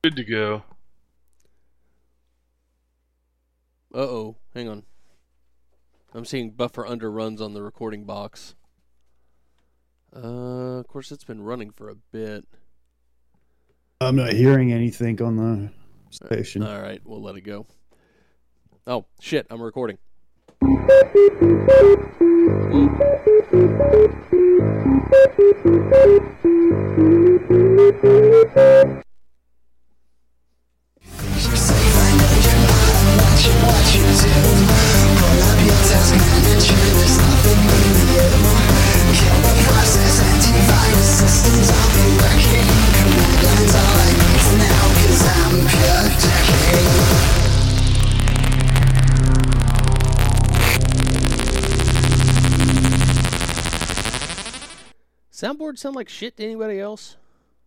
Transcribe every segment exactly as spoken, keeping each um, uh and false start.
Good to go. Uh-oh. Hang on. I'm seeing buffer underruns on the recording box. Uh, of course, it's been running for a bit. I'm not hearing anything on the station. All right, we'll let it go. Oh, shit, I'm recording. Soundboard sound like shit to anybody else?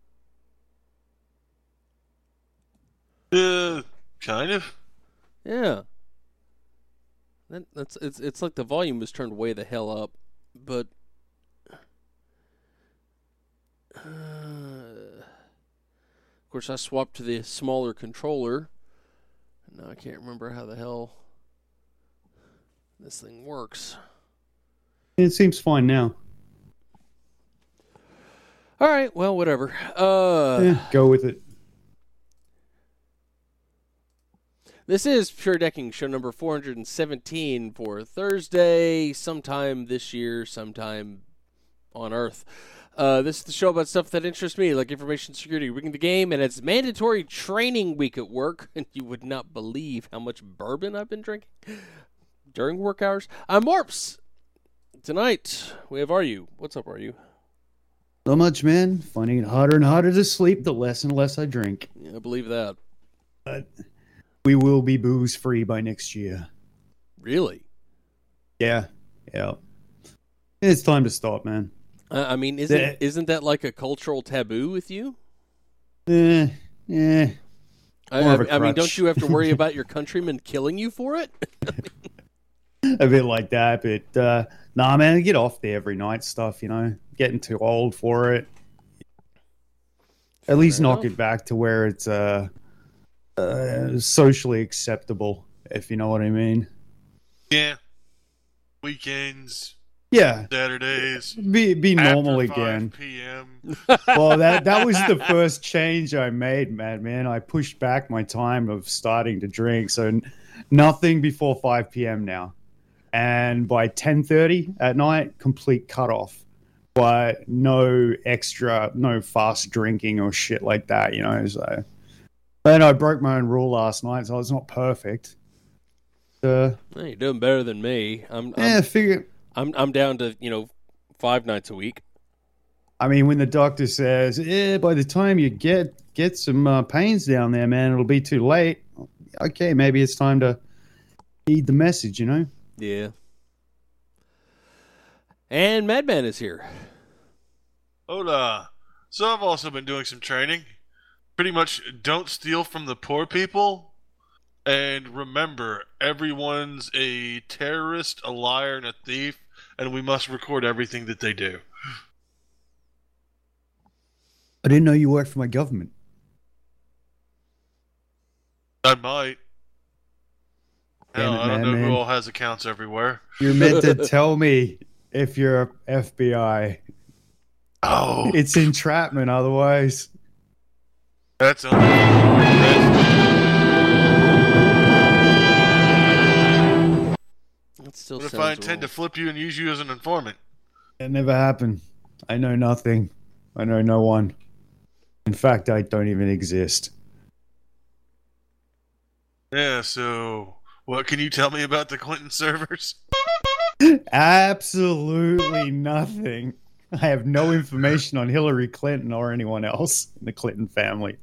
Uh, kind of. Yeah. That, that's it's it's like the volume was turned way the hell up, but uh, of course I swapped to the smaller controller. Now I can't remember how the hell this thing works. It seems fine now. All right, well, whatever. Uh, Yeah, go with it. This is Pure Decking show number four hundred seventeen for Thursday, sometime this year, sometime on Earth. Uh, this is the show about stuff that interests me, like information security, rigging the game, and it's mandatory training week at work, and you would not believe how much bourbon I've been drinking during work hours. I'm Morps. Tonight, we have Are You. What's up, Are You? So much, man. Finding it harder and harder to sleep the less and less I drink. Yeah, I believe that. But we will be booze free by next year. Really? Yeah, yeah. It's time to stop, man. Uh, I mean, isn't The- isn't that like a cultural taboo with you? Eh, eh. I, More I, of a I mean, crutch. don't you have to worry about your countrymen killing you for it? A bit like that, but uh, nah, man, I get off the every night stuff, you know. Getting too old for it. At least Fair knock enough. it back to where it's uh, uh, socially acceptable, if you know what I mean. Yeah. Weekends, Yeah, Saturdays, be be normal after again. five p.m. Well, that that was the first change I made, man. Man, I pushed back my time of starting to drink, so n- nothing before five p.m. now, and by ten thirty at night, complete cutoff. But no extra, no fast drinking or shit like that, you know. So, then I broke my own rule last night, so it's not perfect. Uh, Hey, you're doing better than me. I'm yeah, I'm, figure. I'm I'm down to you know five nights a week. I mean, when the doctor says, "Yeah, by the time you get get some uh, pains down there, man, it'll be too late." Okay, maybe it's time to heed the message, you know. Yeah. And Madman is here. Hola. So I've also been doing some training. Pretty much don't steal from the poor people. And remember, everyone's a terrorist, a liar, and a thief, and we must record everything that they do. I didn't know you worked for my government. I might. Damn Hell, it, I don't man, know man. who all has accounts everywhere. You're meant to tell me if you're F B I. Oh, It's entrapment, otherwise. that's only That still What if sounds I intend wrong. to flip you and use you as an informant? It never happened. I know nothing. I know no one. In fact, I don't even exist. Yeah, so what can you tell me about the Clinton servers? Absolutely nothing. I have no information on Hillary Clinton or anyone else in the Clinton family.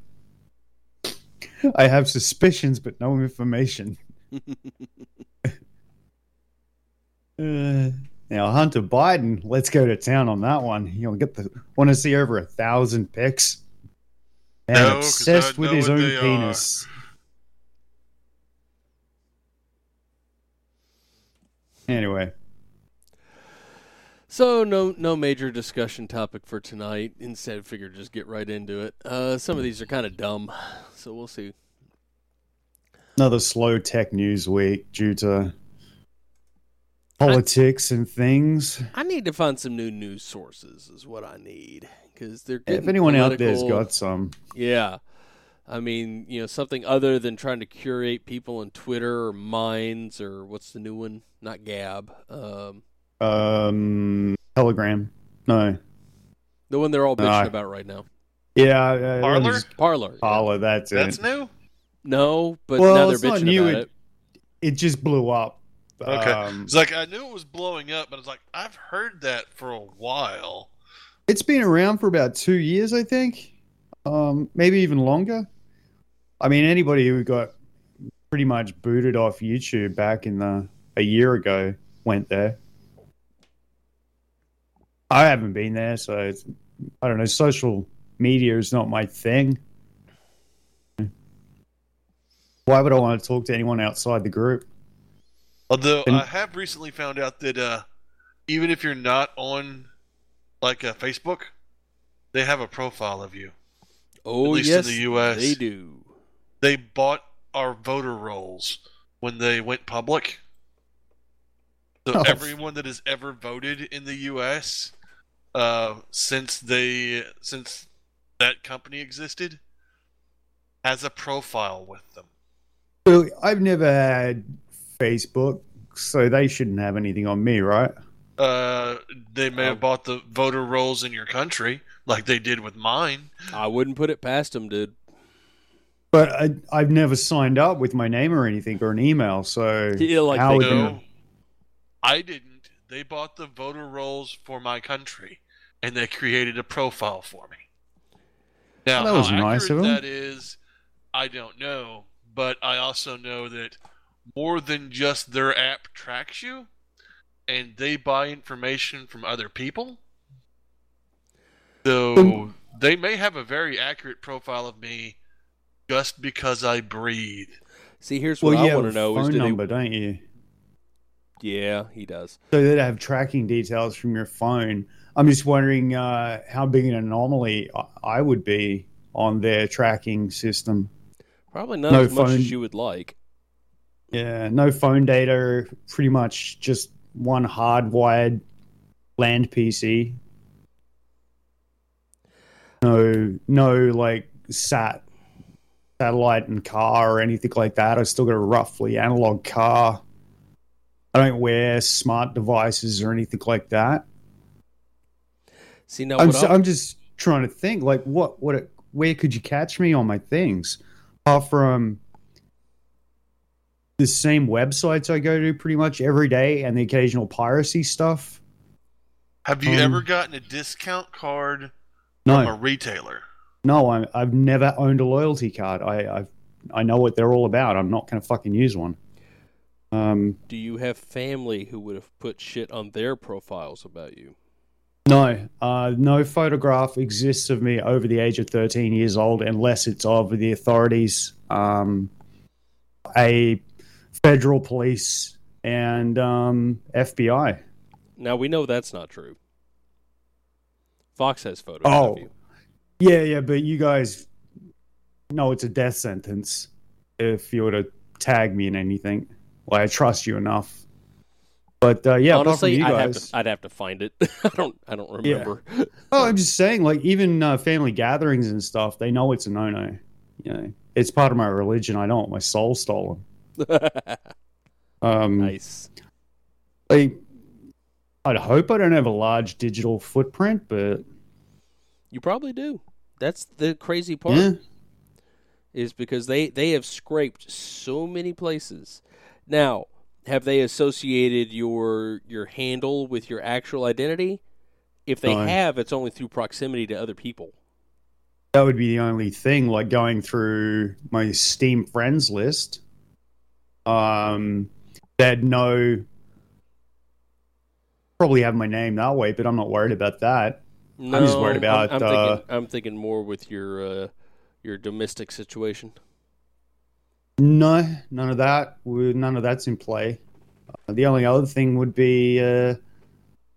I have suspicions, but no information. Uh, now, Hunter Biden, let's go to town on that one. You know, get the want to see over a thousand pics. Man, No, 'cause obsessed I with know his what own they are. penis. Anyway, So no no major discussion topic for tonight. Instead, figured just get right into it. Uh, some of these are kind of dumb, so we'll see. Another slow tech news week due to politics and things. I need to find some new news sources. Is what I need because they're getting If anyone out there's political. got some, Yeah. I mean, you know, something other than trying to curate people on Twitter or Minds or what's the new one? Not Gab. Um, um, Telegram, no, the one they're all bitching No. about right now. yeah, uh, Parler? just- Parlor. yeah. Parler, that's it. That's new. No, but Well, now they're it's not bitching new. about It- it. It just blew up. Okay. Um, It's like I knew it was blowing up, but I was like, I've heard that for a while. it's been around for about two years, I think, um, maybe even longer. I mean, anybody who got pretty much booted off YouTube back in the a year ago went there. I haven't been there, so it's, I don't know. Social media is not my thing. Why would I want to talk to anyone outside the group? Although And- I have recently found out that uh, even if you're not on like uh, Facebook, they have a profile of you. Oh, at least yes, in the U S they do. They bought our voter rolls when they went public. So Oh. everyone that has ever voted in the U S uh, since they since that company existed has a profile with them. So I've never had Facebook, so they shouldn't have anything on me, right? Uh, they may Oh. have bought the voter rolls in your country, like they did with mine. I wouldn't put it past them, dude. But I, I've never signed up with my name or anything or an email, so Yeah, like how they would do. you- No, I didn't. They bought the voter rolls for my country, and they created a profile for me. Now, Well, that was how nice accurate of 'em. that is, I don't know. But I also know that more than just their app tracks you, and they buy information from other people. So Um, they may have a very accurate profile of me just because I breathe. See, here's what Well, I you want have to a know is phone do number, don't you? they? Yeah, he does. So they'd have tracking details from your phone. I'm just wondering uh, how big an anomaly I- I would be on their tracking system. Probably not No as much phone. as you would like. Yeah, no phone data, pretty much just one hardwired land P C. No, no, like sat satellite and car or anything like that. I still got a roughly analog car. I don't wear smart devices or anything like that. See, now I'm, what so, I- I'm just trying to think, like, what, what, where could you catch me on my things? Apart from the same websites I go to pretty much every day and the occasional piracy stuff. Have you Um, ever gotten a discount card from a No, retailer? no, I, I've never owned a loyalty card. I, I've, I know what they're all about. I'm not going to fucking use one. Um, do you have family who would have put shit on their profiles about you? no, uh, no photograph exists of me over the age of thirteen years old unless it's of the authorities, um, a federal police, and um, F B I. Now we know that's not true. Fox has photos Oh. of you. Yeah, yeah, but you guys know it's a death sentence if you were to tag me in anything. Well, I trust you enough. But uh, yeah, Honestly, apart I'd from you have guys, to I'd have to find it. I don't I don't Yeah. remember. oh, I'm just saying, like even uh, family gatherings and stuff, they know it's a no-no. You know, it's part of my religion. I don't want my soul stolen. Um, Nice. like, I'd hope I don't have a large digital footprint, but You probably do. That's the crazy part. yeah, Is because they, they have scraped so many places. Now, have they associated your your handle with your actual identity? If they No. have, it's only through proximity to other people. that would be the only thing. Like going through my Steam friends list, um, they'd know. Probably have my name that way, but I'm not worried about that. No, just worried about, I'm, I'm uh, thinking. I'm thinking more with your uh, your domestic situation. No, none of that. None of that's in play. Uh, the only other thing would be uh,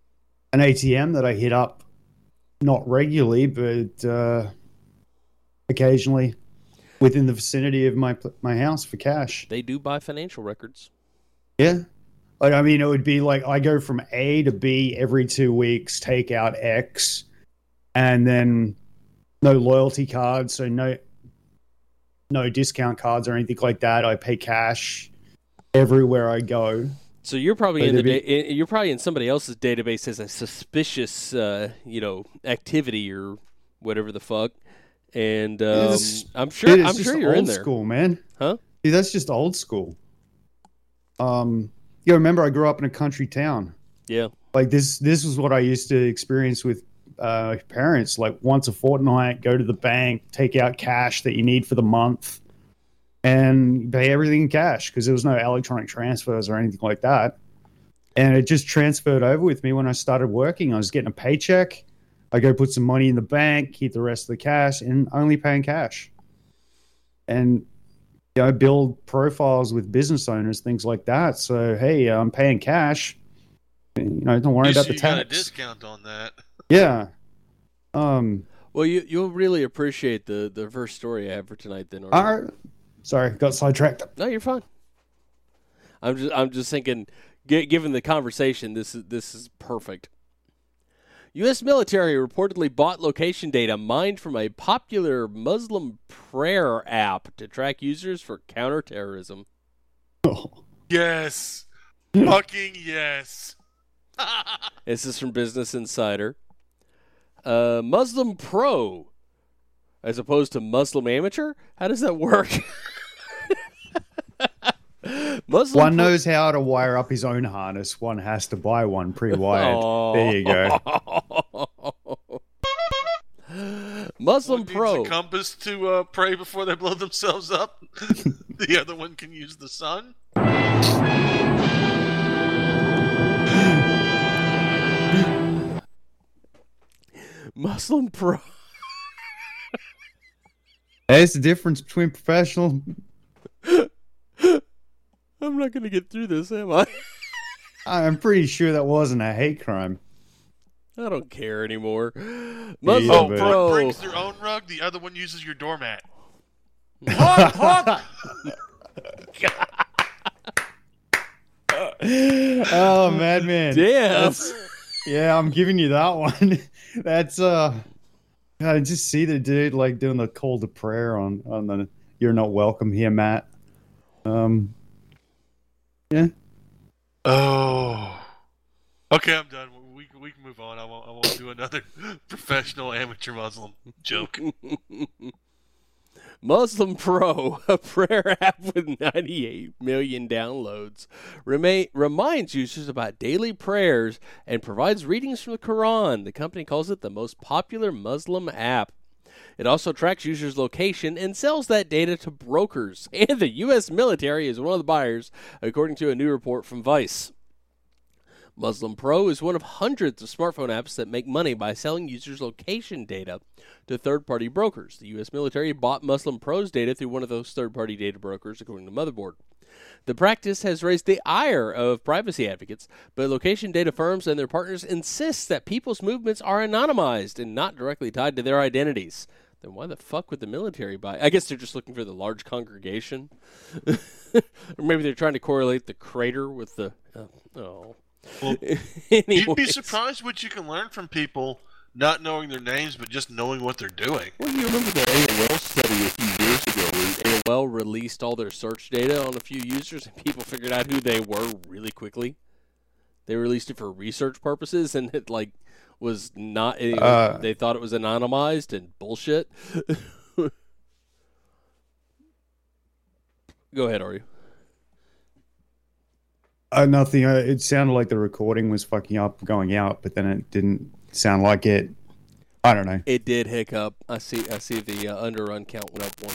an A T M that I hit up, not regularly, but uh, occasionally within the vicinity of my my house for cash. They do buy financial records. Yeah. Like, I mean, it would be like I go from A to B every two weeks, take out X, and then no loyalty cards, so no no discount cards or anything like that. I pay cash everywhere I go. So you're probably So in the they'd da- you're probably in somebody else's database as a suspicious, uh, you know, activity or whatever the fuck. And um, It's- I'm sure Dude, it's I'm just sure you're old in there, school, man. huh? Dude, that's just old school. Um, yeah, remember I grew up in a country town. Yeah. Like this, this was what I used to experience with uh, parents. Like once a fortnight, go to the bank, take out cash that you need for the month, and pay everything in cash because there was no electronic transfers or anything like that. And it just transferred over with me when I started working. I was getting a paycheck. I go put some money in the bank, keep the rest of the cash, and only paying cash. And you know, build profiles with business owners, things like that. So hey, I'm paying cash. You know, don't worry You about see the you got a tax. discount on that. Yeah. Um. Well, you you'll really appreciate the the first story I have for tonight. Then, or All right. Sorry, got sidetracked. no, you're fine. I'm just I'm just thinking, gi- given the conversation, this is this is perfect. U S military reportedly bought location data mined from a popular Muslim prayer app to track users for counterterrorism. Yes. Fucking yes. This is from Business Insider. Uh, Muslim Pro, as opposed to Muslim Amateur? How does that work? Muslim One Pro- knows how to wire up his own harness. One has to buy one pre-wired. Oh. There you go. Muslim One needs Pro. a compass to uh, pray before they blow themselves up. The other one can use the sun. Muslim Pro. There's the difference between professional. I'm not going to get through this, am I? I'm pretty sure that wasn't a hate crime. I don't care anymore. Muslim Yeah, Oh, but- one Pro. brings their own rug, the other one uses your doormat. Oh, madman. Damn. That's- yeah, I'm giving you that one. That's uh, I just see the dude like doing the call to prayer on on the "You're not welcome here, Matt." Um, yeah. Oh. Okay, I'm done. We can, we can move on. I won't, I won't do another professional amateur Muslim joke. Muslim Pro, a prayer app with ninety-eight million downloads, remain, reminds users about daily prayers and provides readings from the Quran. The company calls it the most popular Muslim app. It also tracks users' location and sells that data to brokers. And the U S military is one of the buyers, according to a new report from Vice. Muslim Pro is one of hundreds of smartphone apps that make money by selling users' location data to third-party brokers. The U S military bought Muslim Pro's data through one of those third-party data brokers, according to Motherboard. The practice has raised the ire of privacy advocates, but location data firms and their partners insist that people's movements are anonymized and not directly tied to their identities. Then why the fuck would the military buy? I guess they're just looking for the large congregation. Or maybe they're trying to correlate the crater with the... Uh, oh... Well, You'd be Anyways. surprised what you can learn from people not knowing their names, but just knowing what they're doing. Well, you remember the A O L study a few years ago where A O L released all their search data on a few users and people figured out who they were really quickly? They released it for research purposes and it, like, was not... It, Uh. they thought it was anonymized and bullshit. Go ahead, Ari. Uh, nothing. Uh, it sounded like the recording was fucking up going out, but then it didn't sound like it. I don't know. It did hiccup. I see I see the uh, underrun count went up one.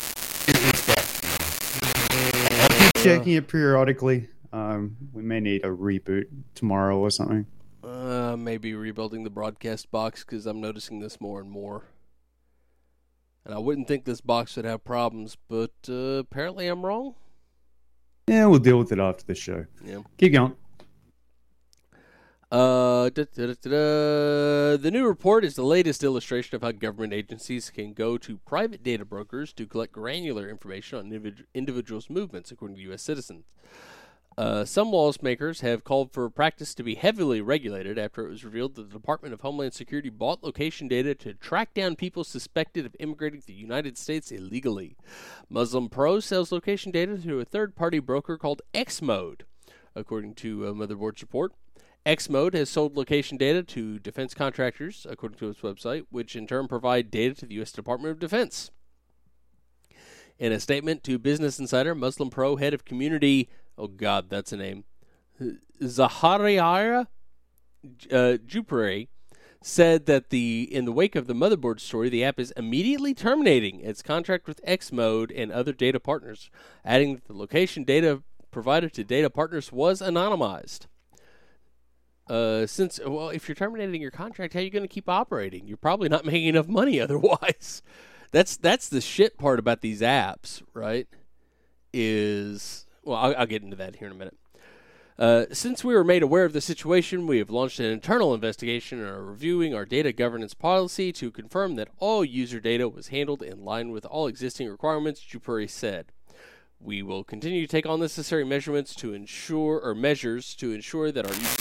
Keep checking it periodically. Um, we may need a reboot tomorrow or something. Uh, maybe rebuilding the broadcast box because I'm noticing this more and more. And I wouldn't think this box would have problems, but uh, apparently I'm wrong. Yeah, we'll deal with it after the show. Yeah. Keep going. Uh, da, da, da, da, da. The new report is the latest illustration of how government agencies can go to private data brokers to collect granular information on individ- individuals' movements, according to U S citizens. Uh, some lawmakers have called for a practice to be heavily regulated after it was revealed that the Department of Homeland Security bought location data to track down people suspected of immigrating to the United States illegally. Muslim Pro sells location data to a third-party broker called X-Mode, according to a Motherboard's report. X-Mode has sold location data to defense contractors, according to its website, which in turn provide data to the U S Department of Defense. In a statement to Business Insider, Muslim Pro head of community, oh God, that's a name, Zahariya uh, Jupri, said that the in the wake of the Motherboard story, the app is immediately terminating its contract with X-Mode and other data partners, adding that the location data provided to data partners was anonymized. Uh, since, well, if you're terminating your contract, how are you going to keep operating? You're probably not making enough money otherwise. That's that's the shit part about these apps, right? Is, well, I'll, I'll get into that here in a minute. Uh, since we were made aware of the situation, we have launched an internal investigation and are reviewing our data governance policy to confirm that all user data was handled in line with all existing requirements, Jupri said. We will continue to take all necessary measurements to ensure, or measures to ensure that our users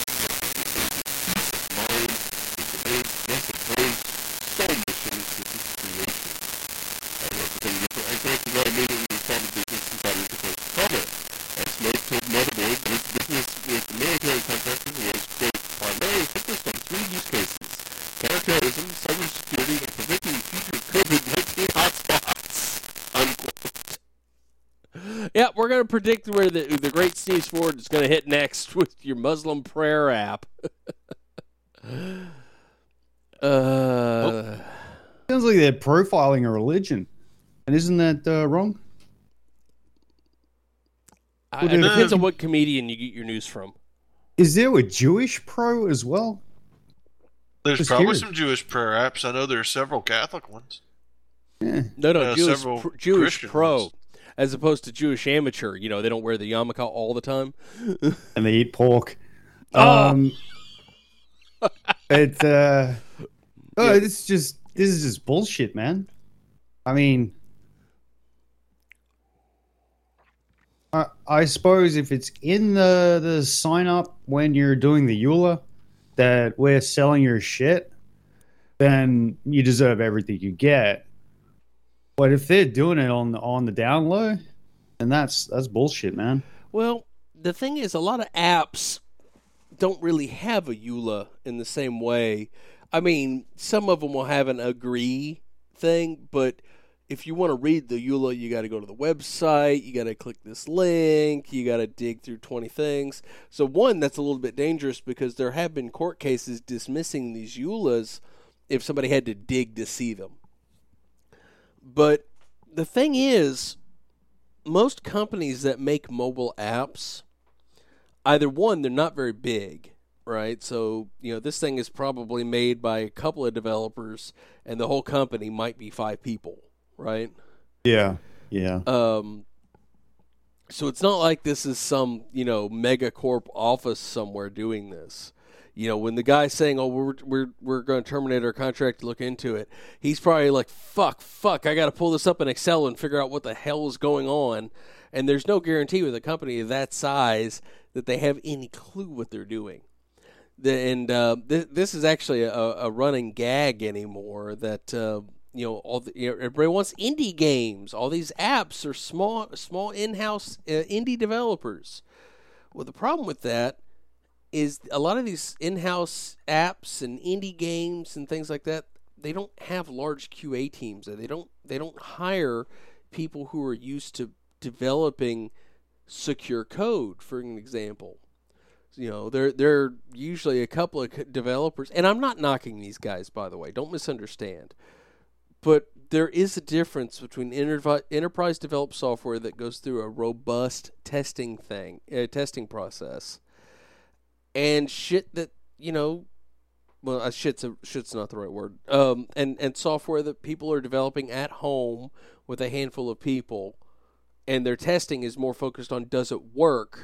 counterterrorism, cybersecurity, and preventing future COVID nineteen hotspots. Unquote. Yeah, we're going to predict where the the Great Sneeze Ford is going to hit next with your Muslim prayer app. uh, oh. Sounds like they're profiling a religion. And isn't that uh, wrong? I, it depends on what comedian you get your news from. Is there a Jewish pro as well? There's Just probably curious. some Jewish prayer apps. I know there are several Catholic ones. Yeah. No, no, Uh, Jewish, several pr- Jewish Christian pro, ones. as opposed to Jewish amateur. You know, they don't wear the yarmulke all the time. And they eat pork. Oh. Um, it, uh, oh, Yeah. this is just this is just bullshit, man. I mean, I, I suppose if it's in the the sign up when you're doing the E U L A that we're selling your shit, then you deserve everything you get. But if they're doing it on the, on the down low, then that's that's bullshit, man. Well, the thing is, a lot of apps don't really have a E U L A in the same way. I mean, some of them will have an agree thing, but if you want to read the E U L A, you got to go to the website, you got to click this link, you got to dig through twenty things. So one, that's a little bit dangerous because there have been court cases dismissing these E U L As if somebody had to dig to see them. But the thing is, most companies that make mobile apps, either one, they're not very big, right? So, you know, this thing is probably made by a couple of developers, and the whole company might be five people, right? Yeah, yeah. Um, so it's not like this is some, you know, megacorp office somewhere doing this. You know, when the guy's saying, "Oh, we're we're we're going to terminate our contract to look into it," he's probably like, "Fuck, fuck, I got to pull this up in Excel and figure out what the hell is going on." And there's no guarantee with a company of that size that they have any clue what they're doing. The, and uh, th- this is actually a, a running gag anymore. That uh, you know, all the, you know, everybody wants indie games. All these apps are small, small in-house uh, indie developers. Well, the problem with that is a lot of these in-house apps and indie games and things like that, they don't have large Q A teams. They don't they don't hire people who are used to developing secure code, for an example. You know, they're they're usually a couple of developers, and I'm not knocking these guys, by the way. Don't misunderstand. But there is a difference between enter- enterprise developed software that goes through a robust testing thing, uh, testing process, and shit that, you know, well, uh, shit's a, shit's not the right word. Um, and and software that people are developing at home with a handful of people, and their testing is more focused on does it work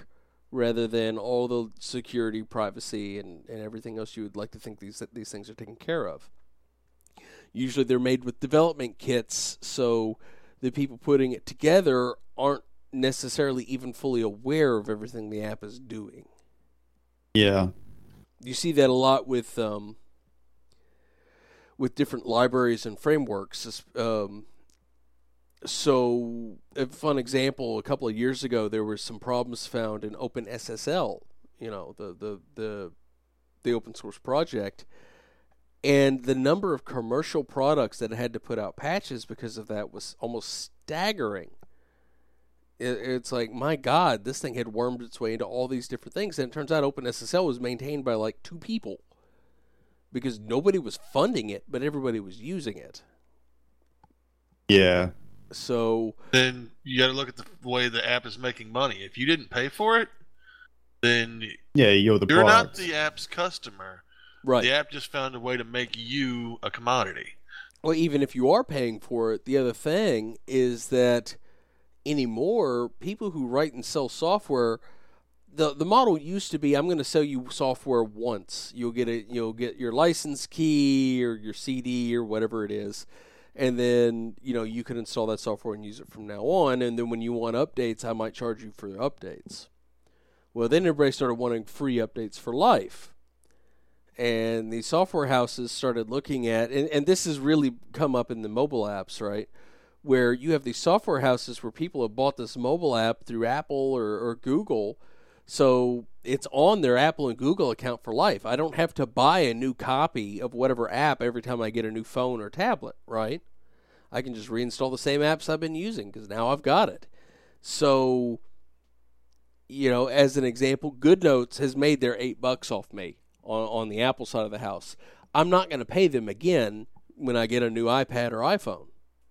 rather than all the security, privacy, and, and everything else you would like to think these these things are taken care of. Usually they're made with development kits, so the people putting it together aren't necessarily even fully aware of everything the app is doing. Yeah. You see that a lot with um, with different libraries and frameworks. Um, so, a fun example, a couple of years ago, there were some problems found in OpenSSL, you know, the, the, the, the open source project. And the number of commercial products that had to put out patches because of that was almost staggering. It, it's like, my God, this thing had wormed its way into all these different things. And it turns out OpenSSL was maintained by like two people because nobody was funding it, but everybody was using it. Yeah. So then you got to look at the way the app is making money. If you didn't pay for it, then yeah, you're the you're product. not the app's customer. Right. The app just found a way to make you a commodity. Well, even if you are paying for it, the other thing is that anymore, people who write and sell software, the the model used to be, I'm going to sell you software once. You'll get a you'll get your license key or your C D or whatever it is, and then you know you can install that software and use it from now on. And then when you want updates, I might charge you for the updates. Well, then everybody started wanting free updates for life. And the software houses started looking at, and, and this has really come up in the mobile apps, right? Where you have these software houses where people have bought this mobile app through Apple or, or Google. So it's on their Apple and Google account for life. I don't have to buy a new copy of whatever app every time I get a new phone or tablet, right? I can just reinstall the same apps I've been using because now I've got it. So, you know, as an example, GoodNotes has made their eight bucks off me. On, on the Apple side of the house. I'm not going to pay them again when I get a new iPad or iPhone.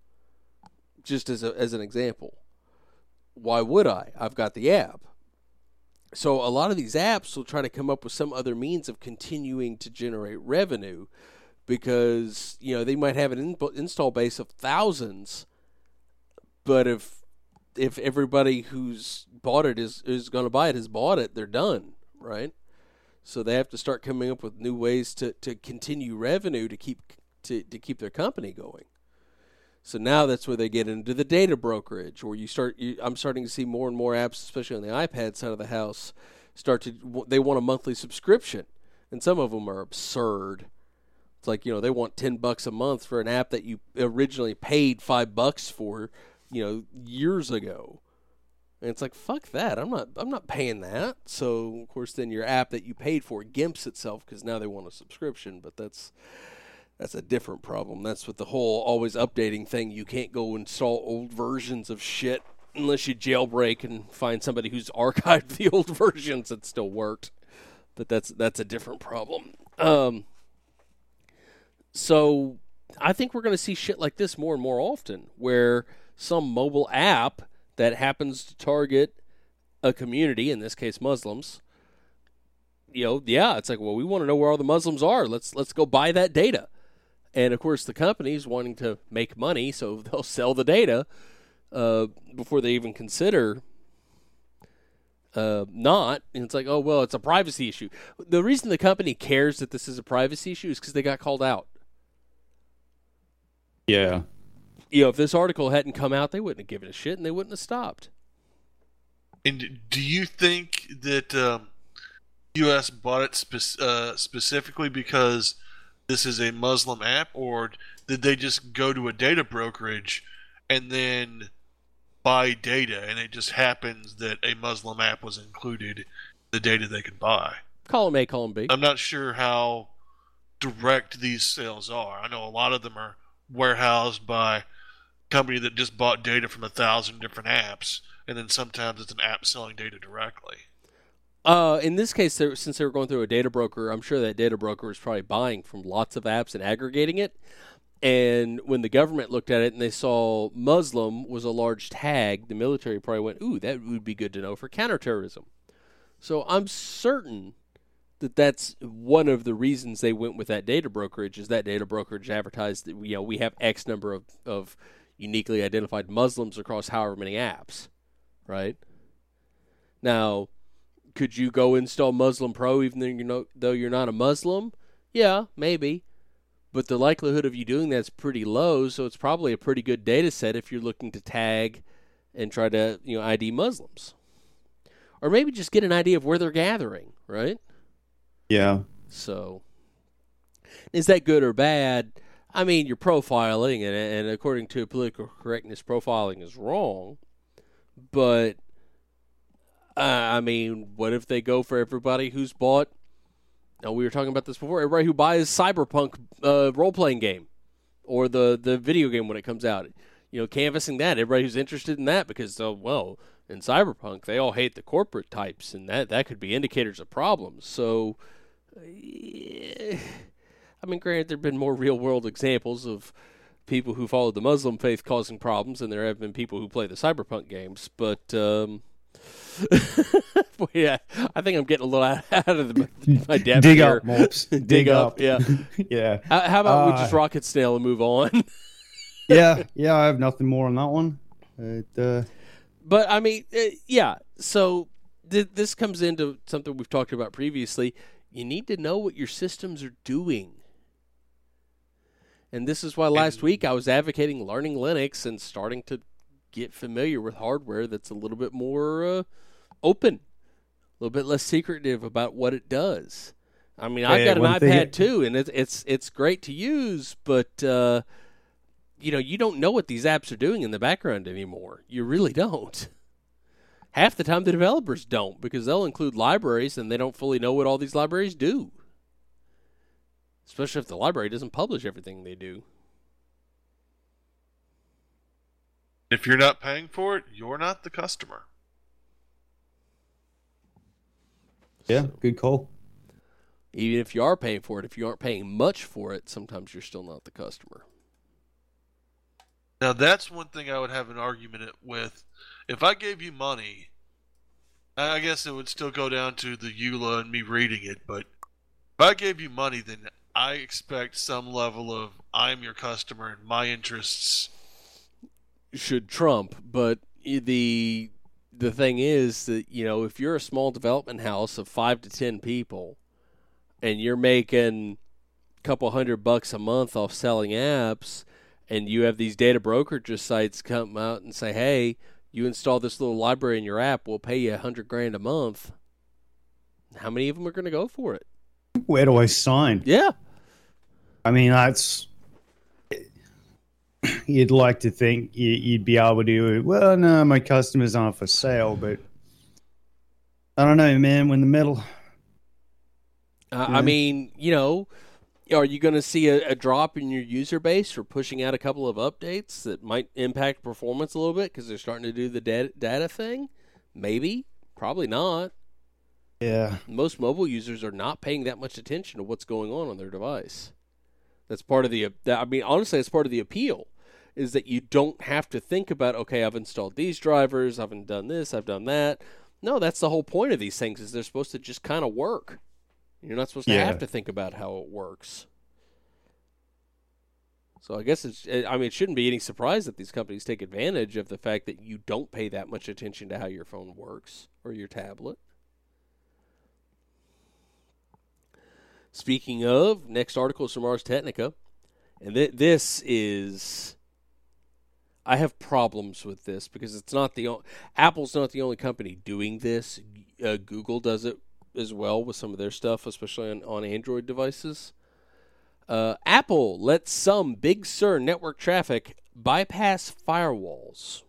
Just as a, as an example. Why would I? I've got the app. So a lot of these apps will try to come up with some other means of continuing to generate revenue because, you know, they might have an in, install base of thousands, but if if everybody who's bought it is, is going to buy it has bought it, they're done, right? So they have to start coming up with new ways to, to continue revenue to keep to, to keep their company going. So now that's where they get into the data brokerage, where you start. You, I'm starting to see more and more apps, especially on the iPad side of the house, start to. They want a monthly subscription, and some of them are absurd. It's like, you know, they want ten bucks a month for an app that you originally paid five bucks for, you know, years ago. And it's like, fuck that. I'm not I'm not paying that. So, of course, then your app that you paid for gimps itself because now they want a subscription. But that's that's a different problem. That's with the whole always updating thing. You can't go install old versions of shit unless you jailbreak and find somebody who's archived the old versions that still worked. But that's that's a different problem. Um, so I think we're going to see shit like this more and more often, where some mobile app that happens to target a community, in this case Muslims, you know, yeah, it's like, well, we want to know where all the Muslims are. Let's let's go buy that data. And, of course, the company's wanting to make money, so they'll sell the data uh, before they even consider uh, not. And it's like, oh, well, it's a privacy issue. The reason the company cares that this is a privacy issue is because they got called out. Yeah. You know, if this article hadn't come out, they wouldn't have given a shit, and they wouldn't have stopped. And do you think that um, U S bought it spe- uh, specifically because this is a Muslim app, or did they just go to a data brokerage and then buy data, and it just happens that a Muslim app was included in the data they could buy? Column A, column B. I'm not sure how direct these sales are. I know a lot of them are warehoused by a company that just bought data from a thousand different apps, and then sometimes it's an app selling data directly. Uh, in this case, since they were going through a data broker, I'm sure that data broker was probably buying from lots of apps and aggregating it. And when the government looked at it and they saw Muslim was a large tag, the military probably went, ooh, that would be good to know for counterterrorism. So I'm certain that that's one of the reasons they went with that data brokerage, is that data brokerage advertised that, you know, we have X number of, of uniquely identified Muslims across however many apps, right? Now, Could you go install Muslim Pro even though you're, no, though you're not a Muslim? Yeah, maybe. But the likelihood of you doing that is pretty low, so it's probably a pretty good data set if you're looking to tag and try to, you know, I D Muslims. Or maybe just get an idea of where they're gathering, right? Yeah. So, is that good or bad? I mean, you're profiling, and, and according to political correctness, profiling is wrong. But, uh, I mean, what if they go for everybody who's bought, now we were talking about this before, everybody who buys Cyberpunk uh, role-playing game or the, the video game when it comes out. You know, canvassing that, everybody who's interested in that because, oh, well, in Cyberpunk, they all hate the corporate types, and that, that could be indicators of problems. So, I mean, granted, there have been more real-world examples of people who followed the Muslim faith causing problems than there have been people who play the Cyberpunk games. But, um, yeah, I think I'm getting a little out, out of the, my depth Dig here. up, Morps. Dig, Dig up, up. yeah. Yeah. How, how about we Uh, just rocket snail and move on? Yeah. Yeah. I have nothing more on that one. It, uh, But, I mean, uh, yeah, so th- this comes into something we've talked about previously. You need to know what your systems are doing. And this is why last week I was advocating learning Linux and starting to get familiar with hardware that's a little bit more uh, open, a little bit less secretive about what it does. I mean, I've Hey, got an one thing- iPad too, and it's it's it's great to use, but uh, you know, you don't know what these apps are doing in the background anymore. You really don't. Half the time the developers don't, because they'll include libraries and they don't fully know what all these libraries do. Especially if the library doesn't publish everything they do. If you're not paying for it, you're not the customer. yeah. Good call. Even if you are paying for it, if you aren't paying much for it, sometimes you're still not the customer. Now, that's one thing I would have an argument with. If I gave you money, I guess it would still go down to the E U L A and me reading it, but if I gave you money, then I expect some level of I'm your customer and my interests. Should trump, but the the thing is that, you know, if you're a small development house of five to ten people and you're making a couple hundred bucks a month off selling apps, and you have these data brokerage sites come out and say, hey, you install this little library in your app, we'll pay you a hundred grand a month. How many of them are going to go for it? Where do I sign? Yeah. I mean, that's. You'd like to think you- you'd be able to. Well, no, my customers aren't for sale, but I don't know, man. When the metal. Uh, Yeah. I mean, you know, are you going to see a, a drop in your user base for pushing out a couple of updates that might impact performance a little bit because they're starting to do the data, data thing? Maybe. Probably not. Yeah. Most mobile users are not paying that much attention to what's going on on their device. That's part of the, I mean, honestly, that's part of the appeal, is that you don't have to think about, okay, I've installed these drivers, I've done this, I've done that. No, that's the whole point of these things, is they're supposed to just kind of work. You're not supposed to Yeah. have to think about how it works. So I guess it's, I mean, it shouldn't be any surprise that these companies take advantage of the fact that you don't pay that much attention to how your phone works or your tablet. Speaking of, next article is from Ars Technica, and th- this is, I have problems with this because it's not the o- Apple's not the only company doing this. Uh, Google does it as well with some of their stuff, especially on, on Android devices. Uh, Apple lets some Big Sur network traffic bypass firewalls.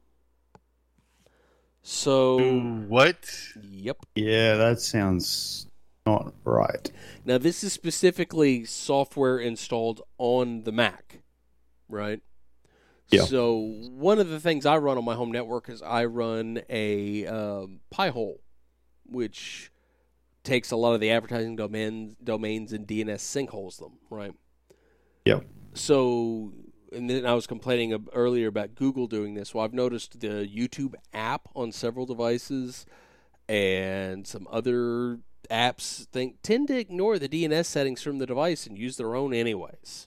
So, What? yep. Yeah, that sounds not right. Now, this is specifically software installed on the Mac, right? Yeah. So, one of the things I run on my home network is I run a um, Pi-hole, which takes a lot of the advertising domains, domains and D N S sinkholes them, right? Yep. So, and then I was complaining ab- earlier about Google doing this. Well, I've noticed the YouTube app on several devices and some other apps think tend to ignore the D N S settings from the device and use their own anyways.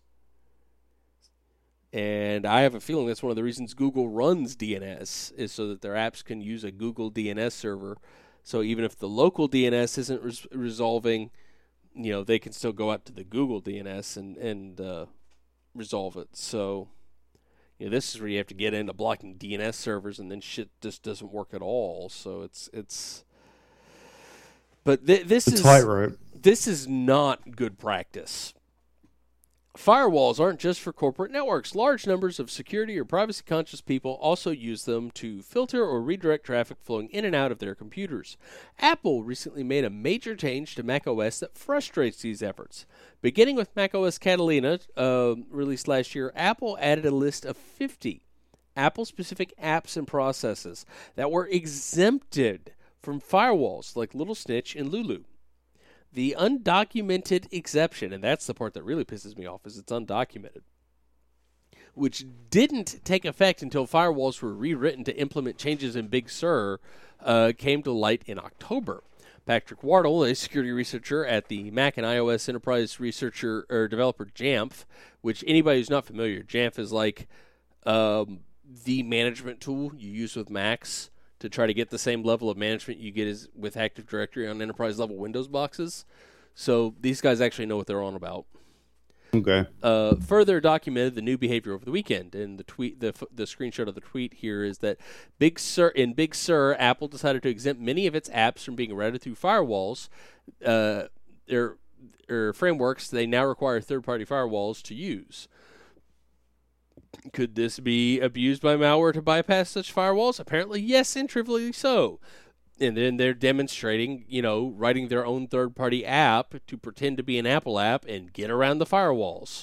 And I have a feeling that's one of the reasons Google runs D N S, is so that their apps can use a Google D N S server So even if the local D N S isn't res- resolving, you know, they can still go out to the Google D N S and, and uh, resolve it. So, you know, this is where you have to get into blocking D N S servers, and then shit just doesn't work at all. So it's it's. But th- this The is tightrope. this is not good practice. Firewalls aren't just for corporate networks. Large numbers of security or privacy-conscious people also use them to filter or redirect traffic flowing in and out of their computers. Apple recently made a major change to macOS that frustrates these efforts. Beginning with macOS Catalina, uh, released last year, Apple added a list of fifty Apple-specific apps and processes that were exempted from firewalls like Little Snitch and Lulu. The undocumented exception, and that's the part that really pisses me off, is it's undocumented, which didn't take effect until firewalls were rewritten to implement changes in Big Sur, uh, came to light in October. Patrick Wardle, a security researcher at the Mac and iOS enterprise researcher or developer Jamf, which anybody who's not familiar, Jamf is like um, the management tool you use with Macs to try to get the same level of management you get as with Active Directory on enterprise-level Windows boxes. So these guys actually know what they're on about. Okay. Uh, further documented the new behavior over the weekend, and the tweet, the the screenshot of the tweet here is that Big Sur in Big Sur, Apple decided to exempt many of its apps from being routed through firewalls. Uh, their, their frameworks they now require third-party firewalls to use. Could this be abused by malware to bypass such firewalls? Apparently, yes, and trivially so. And then they're demonstrating, you know, writing their own third-party app to pretend to be an Apple app and get around the firewalls.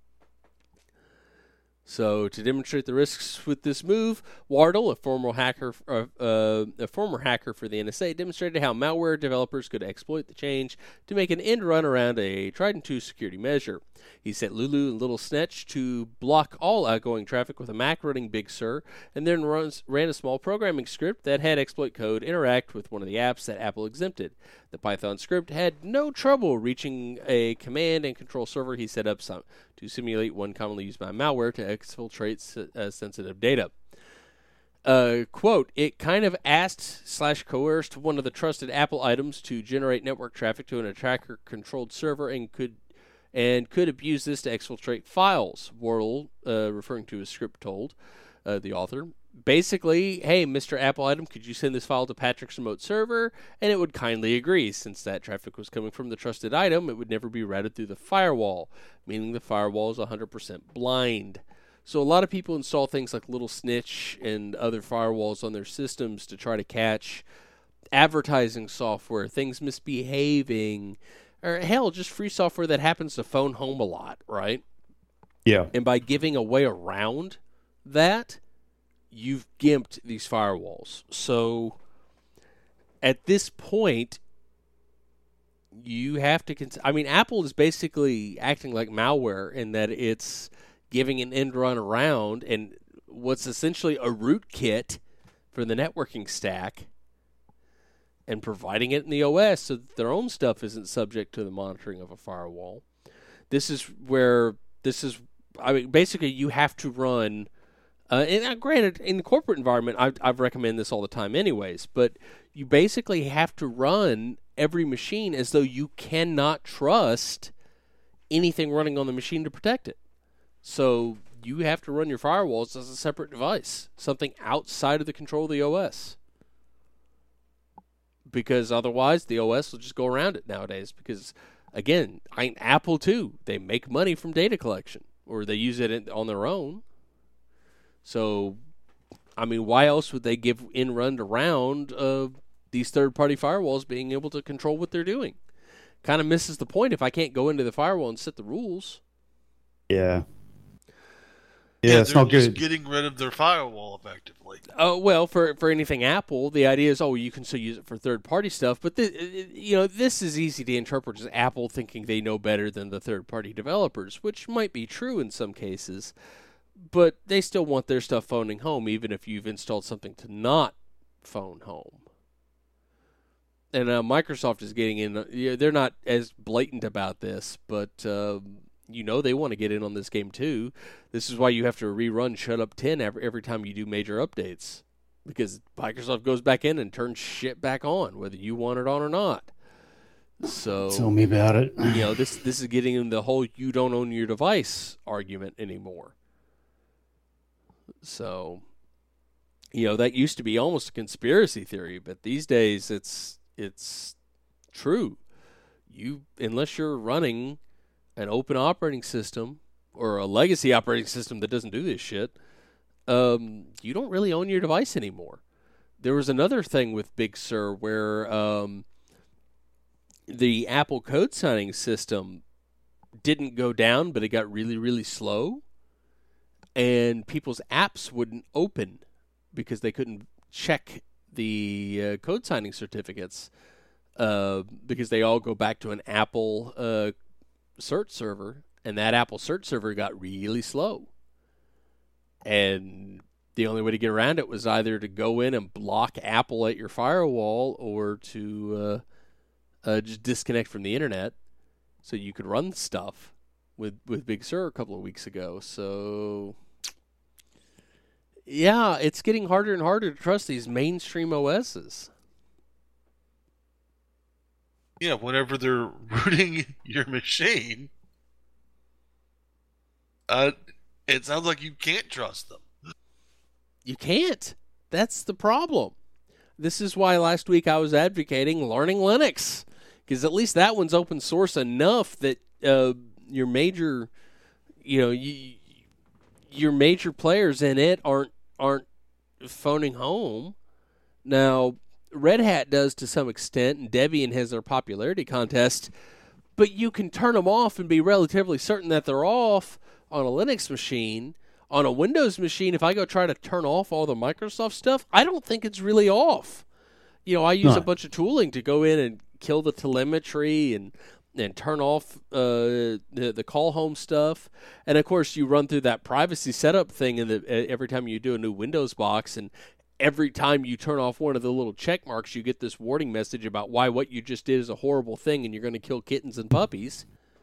So, to demonstrate the risks with this move, Wardle, a former hacker, uh, uh, a former hacker for the N S A, demonstrated how malware developers could exploit the change to make an end run around a tried and true security measure. He set Lulu and Little Snitch to block all outgoing traffic with a Mac running Big Sur, and then runs, ran a small programming script that had exploit code interact with one of the apps that Apple exempted. The Python script had no trouble reaching a command and control server he set up some, to simulate one commonly used by malware to exfiltrate uh, sensitive data. Uh, quote, it kind of asked slash coerced one of the trusted Apple items to generate network traffic to an attacker-controlled server and could and could abuse this to exfiltrate files, Wardle, uh, referring to his script, told uh, the author. Basically, hey, Mister Apple item, could you send this file to Patrick's remote server? And it would kindly agree. Since that traffic was coming from the trusted item, it would never be routed through the firewall, meaning the firewall is one hundred percent blind. So a lot of people install things like Little Snitch and other firewalls on their systems to try to catch advertising software, things misbehaving, or hell, just free software that happens to phone home a lot, right? Yeah. And by giving a way around that, you've gimped these firewalls. So at this point, you have to cons- I mean, Apple is basically acting like malware in that it's giving an end run around and what's essentially a rootkit for the networking stack and providing it in the O S so that their own stuff isn't subject to the monitoring of a firewall. This is where this is, I mean, basically you have to run, uh, and uh, granted, in the corporate environment, I, I recommend this all the time anyways, but you basically have to run every machine as though you cannot trust anything running on the machine to protect it. So you have to run your firewalls as a separate device, something outside of the control of the O S. Because otherwise, the O S will just go around it nowadays. Because, again, I Apple too, they make money from data collection, or they use it on their own. So, I mean, why else would they give in run around uh, these third-party firewalls being able to control what they're doing? Kind of misses the point if I can't go into the firewall and set the rules. Yeah. Yeah, Yeah, it's they're not just good. getting rid of their firewall effectively. Oh, well, for for anything Apple, the idea is, oh, you can still use it for third-party stuff. But, this, you know, this is easy to interpret as Apple thinking they know better than the third-party developers, which might be true in some cases. But they still want their stuff phoning home, even if you've installed something to not phone home. And uh, Microsoft is getting in. You know, they're not as blatant about this, but uh, you know they want to get in on this game too. This is why you have to rerun Shut Up ten every, every time you do major updates. because Microsoft goes back in and turns shit back on, whether you want it on or not. So Tell me about it. you know, this this is getting in the whole you don't own your device argument anymore. So, you know, that used to be almost a conspiracy theory, but these days it's it's true. You unless you're running an open operating system or a legacy operating system that doesn't do this shit, um, you don't really own your device anymore. There was another thing with Big Sur where um, the Apple code signing system didn't go down, but it got really, really slow. And people's apps wouldn't open because they couldn't check the uh, code signing certificates uh, because they all go back to an Apple uh, search server, and that Apple search server got really slow. And the only way to get around it was either to go in and block Apple at your firewall or to uh, uh, just disconnect from the internet so you could run stuff with, with Big Sur a couple of weeks ago. So, yeah, it's getting harder and harder to trust these mainstream O Ss. Yeah, whenever they're rooting your machine, uh, it sounds like you can't trust them. You can't. That's the problem. This is why last week I was advocating learning Linux, because at least that one's open source enough that uh, your major, you know, you, your major players in it aren't aren't phoning home. Now, Red Hat does to some extent, and Debian has their popularity contest, but you can turn them off and be relatively certain that they're off on a Linux machine. On a Windows machine, if I go try to turn off all the Microsoft stuff, I don't think it's really off. You know, I use No. a bunch of tooling to go in and kill the telemetry and and turn off uh, the, the call home stuff. And, of course, you run through that privacy setup thing in the, every time you do a new Windows box, and every time you turn off one of the little check marks, you get this warning message about why what you just did is a horrible thing and you're going to kill kittens and puppies.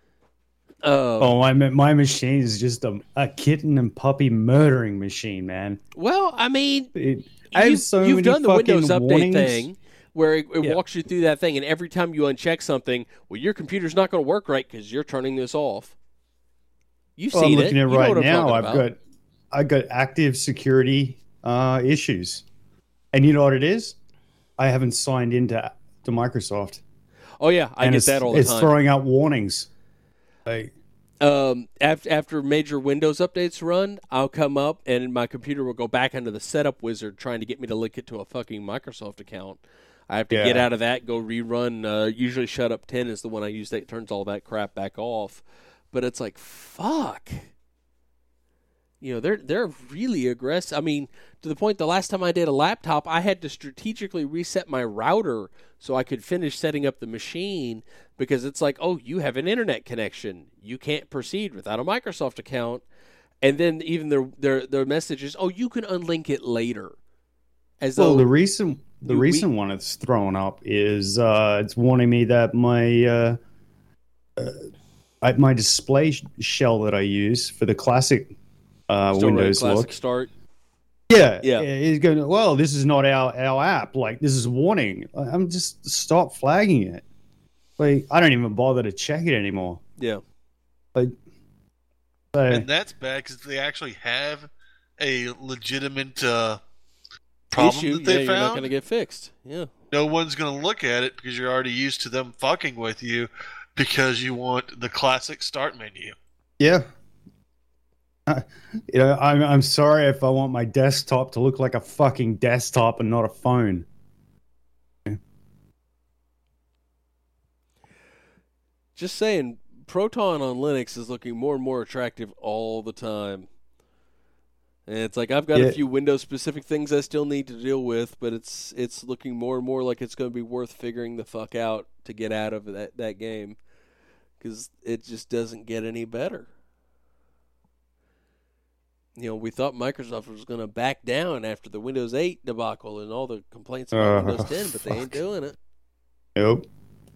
Um, Oh, my my machine is just a, a kitten and puppy murdering machine, man. Well, I mean, It, I have you've, so you've many done the fucking Windows Update warnings. thing where it, it Yeah. walks you through that thing, and every time you uncheck something, well, your computer's not going to work right because you're turning this off. You've Well, I'm seen looking it. at You know right what I'm now. talking I've about. got I've got active security uh, issues, and you know what it is? I haven't signed into to Microsoft. Oh yeah, I and get it's, that all the it's time. throwing out warnings. Like, Um, after after major Windows updates run, I'll come up and my computer will go back into the setup wizard trying to get me to link it to a fucking Microsoft account. I have to Yeah. get out of that, go rerun. Uh, usually, Shut Up ten is the one I use that turns all that crap back off. But it's like, fuck. You know, they're they're really aggressive. I mean, to the point the last time I did a laptop, I had to strategically reset my router so I could finish setting up the machine, because it's like, oh, you have an internet connection. You can't proceed without a Microsoft account. And then even their their their message is, oh, you can unlink it later. As well, though the recent the you- we- recent one it's thrown up is uh, it's warning me that my uh, uh, I- my display sh- shell that I use for the classic uh, still running Windows Classic look. Start. Yeah, Yeah. yeah. He's going, well, this is not our, our app. Like, this is a warning. I'm just stop flagging it. Like, I don't even bother to check it anymore. Yeah. Like, so, And that's bad because they actually have a legitimate uh, problem Issue, that they yeah, you're not found. going to get fixed. Yeah. No one's going to look at it because you're already used to them fucking with you because you want the classic start menu. yeah. Uh, you know, I'm I'm sorry if I want my desktop to look like a fucking desktop and not a phone. Just saying, Proton on Linux is looking more and more attractive all the time. And it's like I've got Yeah. a few Windows-specific things I still need to deal with, but it's it's looking more and more like it's going to be worth figuring the fuck out to get out of that, that game, because it just doesn't get any better. You know, we thought Microsoft was going to back down after the Windows eight debacle and all the complaints about Uh, Windows ten, but they ain't fuck. doing it. Nope.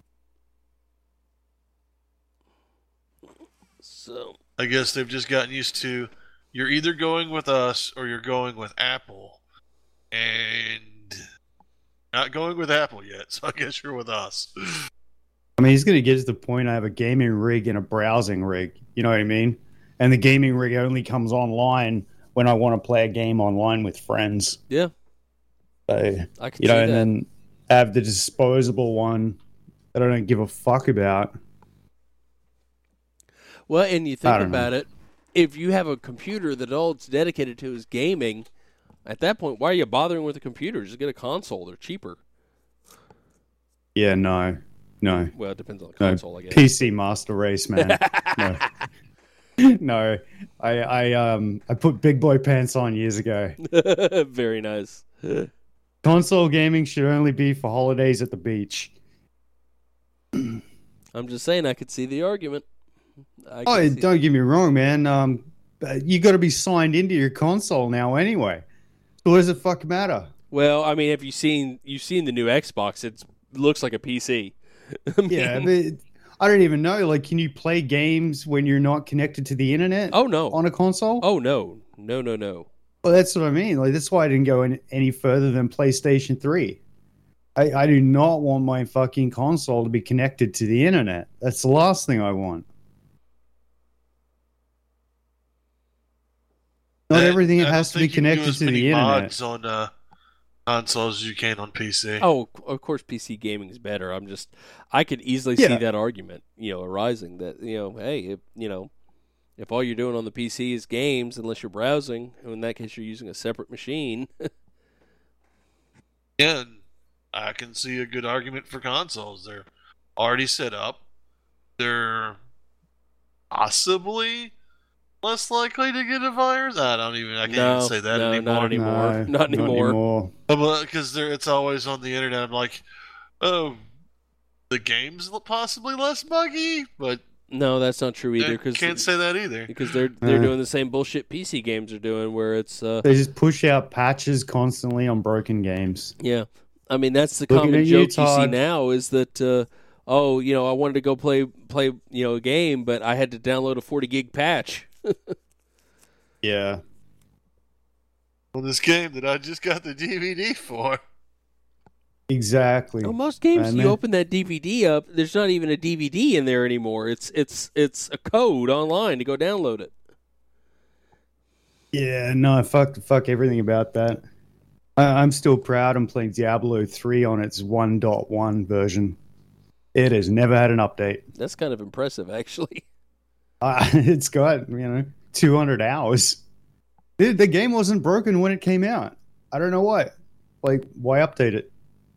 So, I guess they've just gotten used to you're either going with us or you're going with Apple. And not going with Apple yet, so I guess you're with us. I mean, he's going to get to the point I have a gaming rig and a browsing rig. You know what I mean? And the gaming rig only comes online when I want to play a game online with friends. Yeah. So, I can you know, see and that. then have the disposable one that I don't give a fuck about. Well, and you I think don't about it, if you have a computer that all it's dedicated to is gaming, at that point, why are you bothering with a computer? Just get a console. They're cheaper. Yeah, no, no. Well, it depends on the No, console, I guess. P C Master Race, man. no, no. I, I, um, I put big boy pants on years ago. Very nice. Console gaming should only be for holidays at the beach. I'm just saying, I could see the argument. I Oh, can see don't get me wrong, man. Um, you got to be signed into your console now, anyway. So what does it fuck matter? Well, I mean, have you seen you've seen the new Xbox? It looks like a P C. I mean, Yeah, but I don't even know. Like, can you play games when you're not connected to the internet? Oh no. On a console? Oh no. No. No. No. Well, that's what I mean. Like, that's why I didn't go in any further than PlayStation three. I, I do not want my fucking console to be connected to the internet. That's the last thing I want. Not And everything I don't has to be think you can do connected as to many the internet. mods on uh, consoles as you can on P C. Oh, of course, P C gaming is better. I'm just, I could easily Yeah. see that argument, you know, arising. That you know, hey, if, you know, if all you're doing on the P C is games, unless you're browsing, in that case, you're using a separate machine. Yeah, and I can see a good argument for consoles. They're already set up. They're possibly less likely to get a virus. I don't even. I can't No, even say that no, anymore. not anymore. Not anymore. Because it's always on the internet. I'm like, oh, the game's l- possibly less buggy, but No, that's not true either. I Because can't say that either. because they're they're Uh. doing the same bullshit P C games are doing, where it's uh, They just push out patches constantly on broken games. yeah. I mean, that's the Looking common at you, joke you see Todd. now is that, uh, oh, you know, I wanted to go play play you know a game, but I had to download a forty gig patch. Yeah. On this game that I just got the D V D for. Exactly. Well, most games, And you then- open that D V D up, there's not even a D V D in there anymore. It's it's it's a code online to go download it. Yeah, no, fuck, fuck everything about that. I, I'm still proud I'm playing Diablo three on its one point one version. It has never had an update. That's kind of impressive, actually. Uh, it's got, you know, two hundred hours. The, the game wasn't broken when it came out. I don't know why. Like, why update it?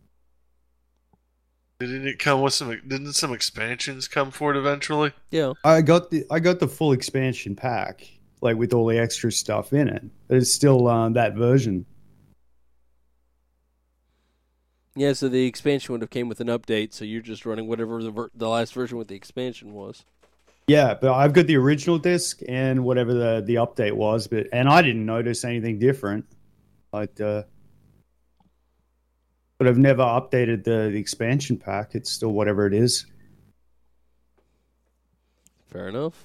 Didn't it come with some? Didn't some expansions come for it eventually? Yeah. I got the I got the full expansion pack, like with all the extra stuff in it. But it's still uh, that version. Yeah, so the expansion would have came with an update, so you're just running whatever the ver- the last version with the expansion was. Yeah, but I've got the original disc and whatever the, the update was, but and I didn't notice anything different. But uh, but I've never updated the, the expansion pack. It's still whatever it is. Fair enough.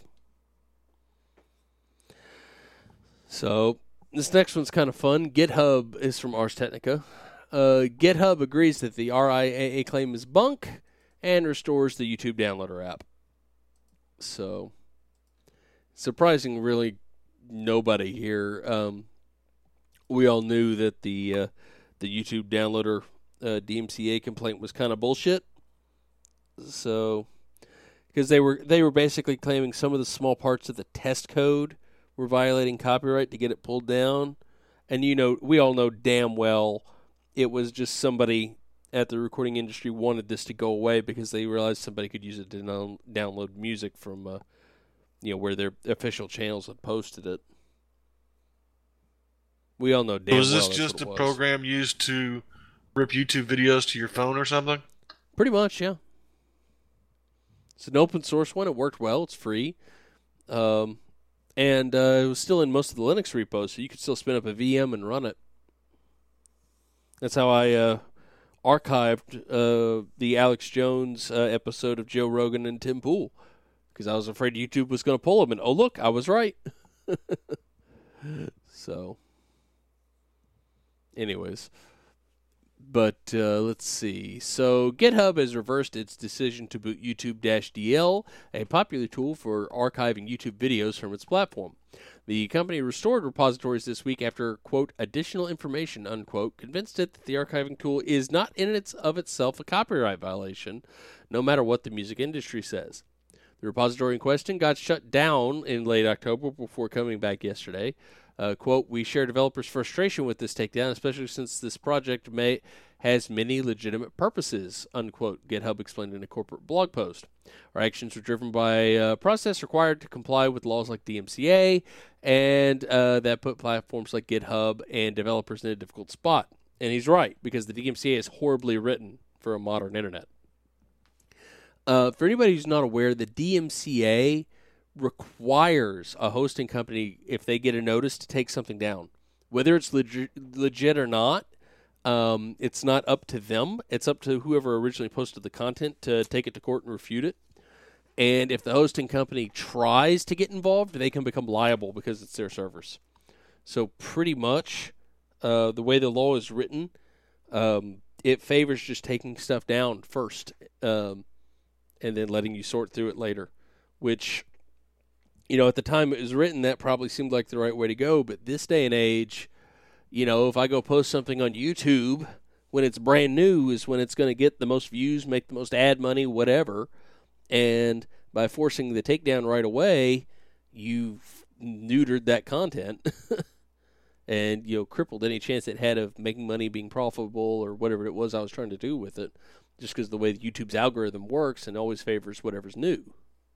So this next one's kind of fun. GitHub is from Ars Technica. Uh, GitHub agrees that the R I A A claim is bunk and restores the YouTube downloader app. So, surprising, really, nobody here. Um, we all knew that the uh, the YouTube downloader uh, D M C A complaint was kind of bullshit. So, because they were they were basically claiming some of the small parts of the test code were violating copyright to get it pulled down, and you know we all know damn well it was just somebody at the recording industry wanted this to go away because they realized somebody could use it to down- download music from, uh, you know, where their official channels had posted it. We all know damn was well this that's just what a it was. program used to rip YouTube videos to your phone or something? Pretty much, yeah. It's an open source one. It worked well. It's free. Um, and uh, it was still in most of the Linux repos, so you could still spin up a V M and run it. That's how I uh, archived uh, the Alex Jones uh, episode of Joe Rogan and Tim Pool because I was afraid YouTube was going to pull him. And oh, look, I was right. So, anyways. But uh, let's see. So GitHub has reversed its decision to boot YouTube-D L, a popular tool for archiving YouTube videos from its platform. The company restored repositories this week after, quote, additional information, unquote, convinced it that the archiving tool is not in its of itself a copyright violation, no matter what the music industry says. The repository in question got shut down in late October before coming back yesterday. Uh, quote, we share developers' frustration with this takedown, especially since this project may has many legitimate purposes, unquote, GitHub explained in a corporate blog post. Our actions were driven by a process required to comply with laws like D M C A, and uh, that put platforms like GitHub and developers in a difficult spot. And he's right, because the D M C A is horribly written for a modern internet. Uh, for anybody who's not aware, the D M C A requires a hosting company, if they get a notice, to take something down. Whether it's legit, legit or not, um, it's not up to them. It's up to whoever originally posted the content to take it to court and refute it. And if the hosting company tries to get involved, they can become liable because it's their servers. So pretty much uh, the way the law is written, um, it favors just taking stuff down first um, and then letting you sort through it later, which... You know, at the time it was written, that probably seemed like the right way to go. But this day and age, you know, if I go post something on YouTube when it's brand new is when it's going to get the most views, make the most ad money, whatever. And by forcing the takedown right away, you've neutered that content and, you know, crippled any chance it had of making money, being profitable, or whatever it was I was trying to do with it. Just because the way YouTube's algorithm works and always favors whatever's new.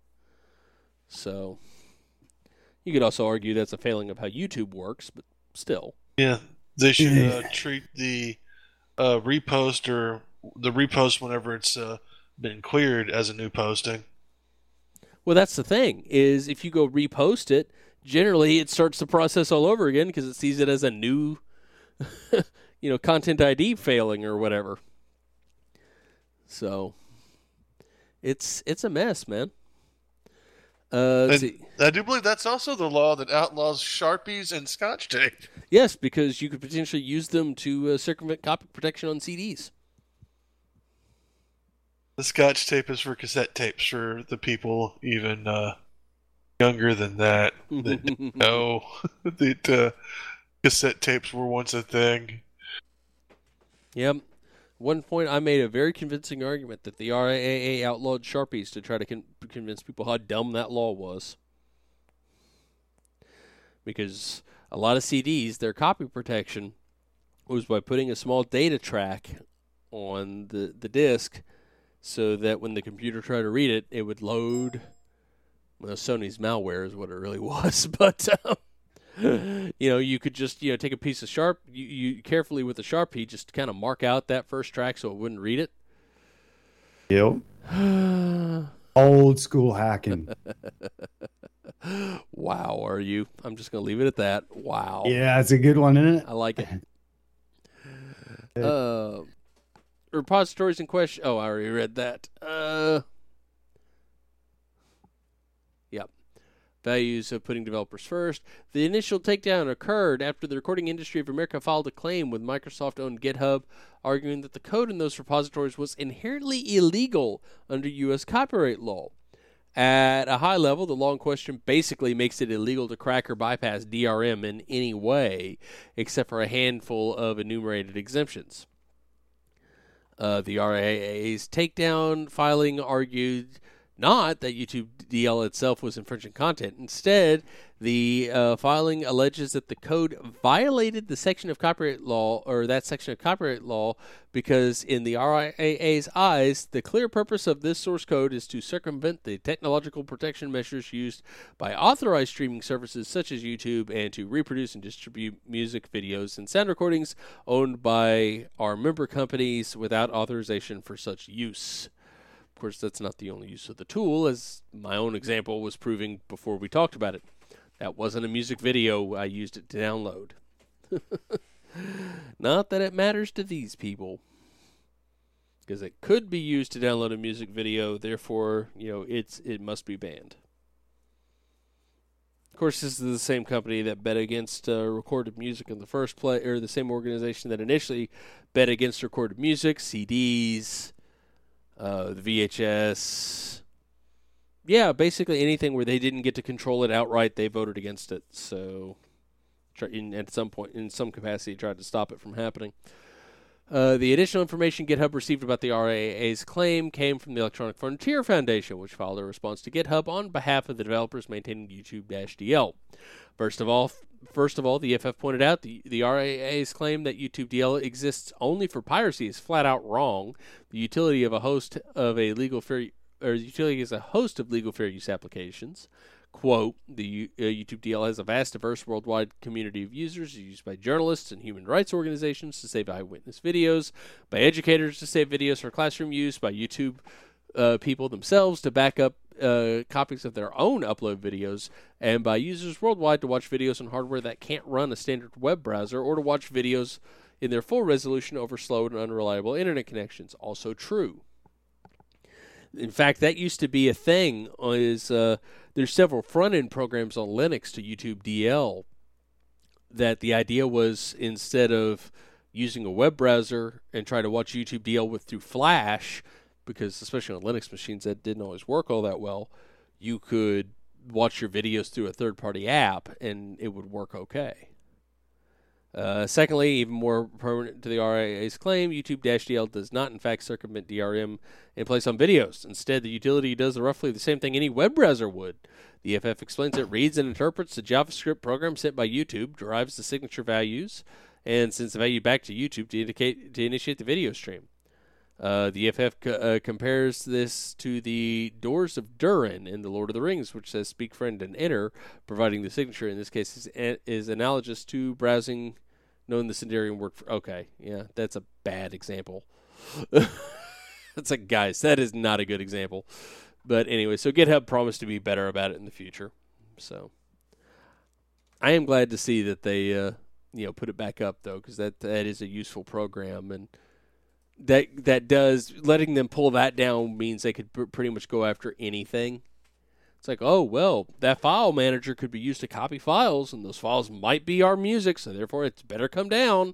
So... You could also argue that's a failing of how YouTube works, but still. Yeah, they should uh, treat the uh, repost or the repost whenever it's uh, been cleared as a new posting. Well, that's the thing, is if you go repost it, generally it starts the process all over again because it sees it as a new, you know, content I D failing or whatever. So, it's it's a mess, man. Uh, let's see. I do believe that's also the law that outlaws Sharpies and Scotch tape. Yes, because you could potentially use them to uh, circumvent copy protection on C Ds. The Scotch tape is for cassette tapes for the people even uh, younger than that that know that uh, cassette tapes were once a thing. Yep. One point, I made a very convincing argument that the R I A A outlawed Sharpies to try to con- convince people how dumb that law was. Because a lot of C Ds, their copy protection was by putting a small data track on the, the disc so that when the computer tried to read it, it would load. Well, Sony's malware is what it really was, but... Um, you know, you could just, you know, take a piece of Sharp, you, you carefully with a Sharpie, just kind of mark out that first track so it wouldn't read it. Yep. Old school hacking. Wow, are you? I'm just going to leave it at that. Wow. Yeah, it's a good one, isn't it? I like it. uh, repositories in question. Oh, I already read that. Uh, yep. Values of putting developers first. The initial takedown occurred after the Recording Industry of America filed a claim with Microsoft-owned GitHub, arguing that the code in those repositories was inherently illegal under U S copyright law. At a high level, the law in question basically makes it illegal to crack or bypass D R M in any way, except for a handful of enumerated exemptions. Uh, the R I A A's takedown filing argued not that YouTube D L itself was infringing content. Instead, the uh, filing alleges that the code violated the section of copyright law, or that section of copyright law, because in the R I A A's eyes, the clear purpose of this source code is to circumvent the technological protection measures used by authorized streaming services such as YouTube and to reproduce and distribute music, videos, and sound recordings owned by our member companies without authorization for such use. Of course, that's not the only use of the tool, as my own example was proving before we talked about it. That wasn't a music video. I used it to download. Not that it matters to these people, because it could be used to download a music video. Therefore, you know, it's it must be banned. course, this is the same company that bet against uh, recorded music in the first place, or the same organization that initially bet against recorded music, C Ds, uh, the V H S. Yeah, basically anything where they didn't get to control it outright, they voted against it. So, in, at some point, in some capacity, tried to stop it from happening. Uh, the additional information GitHub received about the R I A A's claim came from the Electronic Frontier Foundation, which filed a response to GitHub on behalf of the developers maintaining YouTube-D L. First of all, first of all, the E F F pointed out the, the R I A A's claim that YouTube D L exists only for piracy is flat out wrong. The utility of a host of a legal fair or the utility is a host of legal fair use applications. Quote, the uh, YouTube D L has a vast, diverse, worldwide community of users used by journalists and human rights organizations to save eyewitness videos, by educators to save videos for classroom use, by YouTube uh, people themselves to back up uh, copies of their own upload videos, and by users worldwide to watch videos on hardware that can't run a standard web browser or to watch videos in their full resolution over slow and unreliable internet connections. Also true. In fact, that used to be a thing. Is uh, there's several front-end programs on Linux to YouTube D L that the idea was instead of using a web browser and try to watch YouTube D L with through Flash, because especially on Linux machines that didn't always work all that well, you could watch your videos through a third-party app and it would work okay. Uh, secondly, even more permanent to the R I A A's claim, YouTube-D L does not in fact circumvent D R M in place on videos. Instead, the utility does roughly the same thing any web browser would. The E F F explains it reads and interprets the JavaScript program sent by YouTube, derives the signature values, and sends the value back to YouTube to indicate to initiate the video stream. Uh, the E F F co- uh, compares this to the doors of Durin in The Lord of the Rings, which says speak, friend, and enter, providing the signature. In this case, is, is analogous to browsing, knowing the Senderian word for... Okay, yeah, that's a bad example. That's like, guys, that is not a good example. But anyway, so GitHub promised to be better about it in the future. So I am glad to see that they, uh, you know, put it back up, though, because that, that is a useful program, and that that does letting them pull that down means they could pr- pretty much go after anything. It's like, oh well, that file manager could be used to copy files, and those files might be our music, so therefore it's better come down.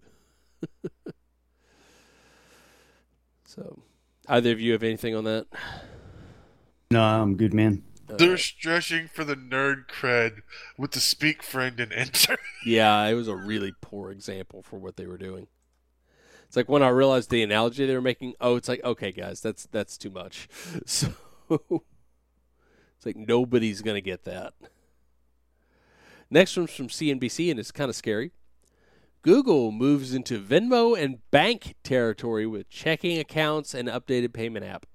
So, either of you have anything on that? No, I'm good, man. They're uh, stretching for the nerd cred with the speak, friend, and enter. Yeah, it was a really poor example for what they were doing. It's like when I realized the analogy they were making, oh, it's like, okay, guys, that's that's too much. So it's like nobody's going to get that. Next one's from C N B C, and it's kind of scary. Google moves into Venmo and bank territory with checking accounts and updated payment app.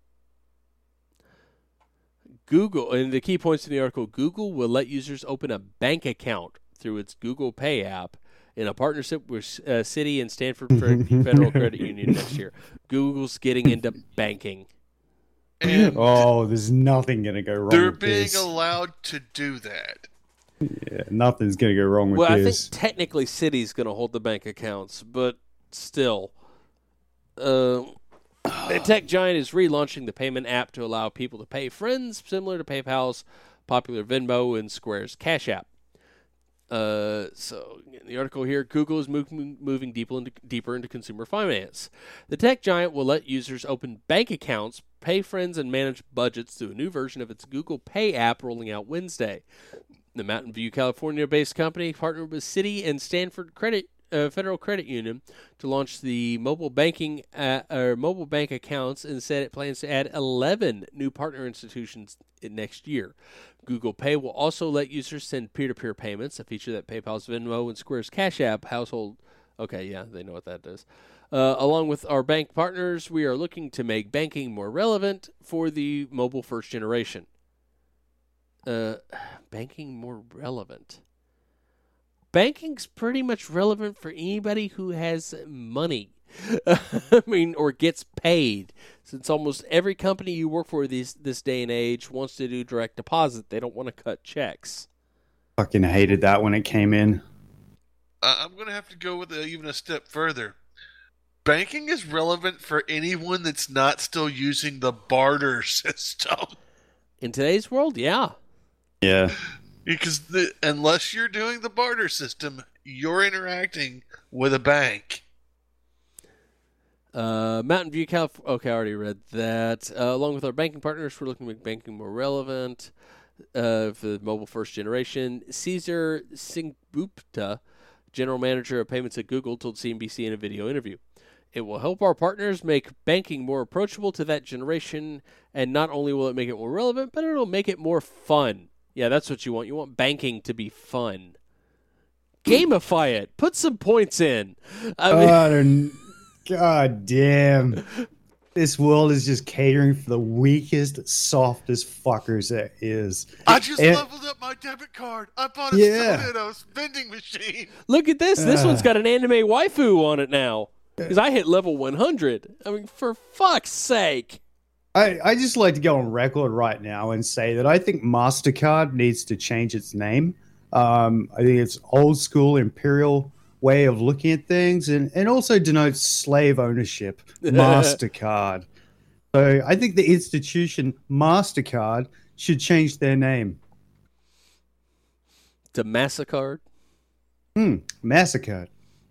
Google, and the key points in the article, Google will let users open a bank account through its Google Pay app in a partnership with uh, Citi and Stanford Federal Credit Union next year. Google's getting into banking. And oh, there's nothing going to go wrong they're with being this. allowed to do that. Yeah, nothing's going to go wrong with well, this. Well, I think technically Citi's going to hold the bank accounts, but still. Uh, the tech giant is relaunching the payment app to allow people to pay friends, similar to PayPal's popular Venmo and Square's Cash App. Uh, so, in the article here, Google is move, moving deeper into, deeper into consumer finance. The tech giant will let users open bank accounts, pay friends, and manage budgets through a new version of its Google Pay app rolling out Wednesday. The Mountain View, California-based company partnered with Citi and Stanford Credit uh, Federal Credit Union to launch the mobile banking uh, or mobile bank accounts, and said it plans to add eleven new partner institutions next year. Google Pay will also let users send peer-to-peer payments, a feature that PayPal's Venmo and Square's Cash App household. Okay, yeah, they know what that is. Uh, along with our bank partners, we are looking to make banking more relevant for the mobile first generation. Uh, banking more relevant. Banking's pretty much relevant for anybody who has money. I mean, or gets paid. Since almost every company you work for this this day and age wants to do direct deposit. They don't want to cut checks. Fucking hated that when it came in. Uh, I'm going to have to go with a, even a step further. Banking is relevant for anyone that's not still using the barter system. In today's world, yeah. Yeah. Because the, unless you're doing the barter system, you're interacting with a bank. Uh, Mountain View, California. Okay, I already read that. Uh, along with our banking partners, we're looking to make banking more relevant uh, for the mobile first generation. Caesar Singhbupta, general manager of payments at Google, told C N B C in a video interview. It will help our partners make banking more approachable to that generation, and not only will it make it more relevant, but it'll make it more fun. Yeah, that's what you want. You want banking to be fun. Gamify it. Put some points in. I mean, I don't, God damn. This world is just catering for the weakest, softest fuckers there is. I just And- leveled up my debit card. I bought a Yeah. soda at a vending machine. look at this. This Uh. one's got an anime waifu on it now. Because I hit level one hundred. I mean, for fuck's sake. I, I just like to go on record right now and say that I think MasterCard needs to change its name. Um, I think it's old school imperial way of looking at things, and, and also denotes slave ownership. MasterCard. So I think the institution MasterCard should change their name. To MasterCard. Hmm, MasterCard.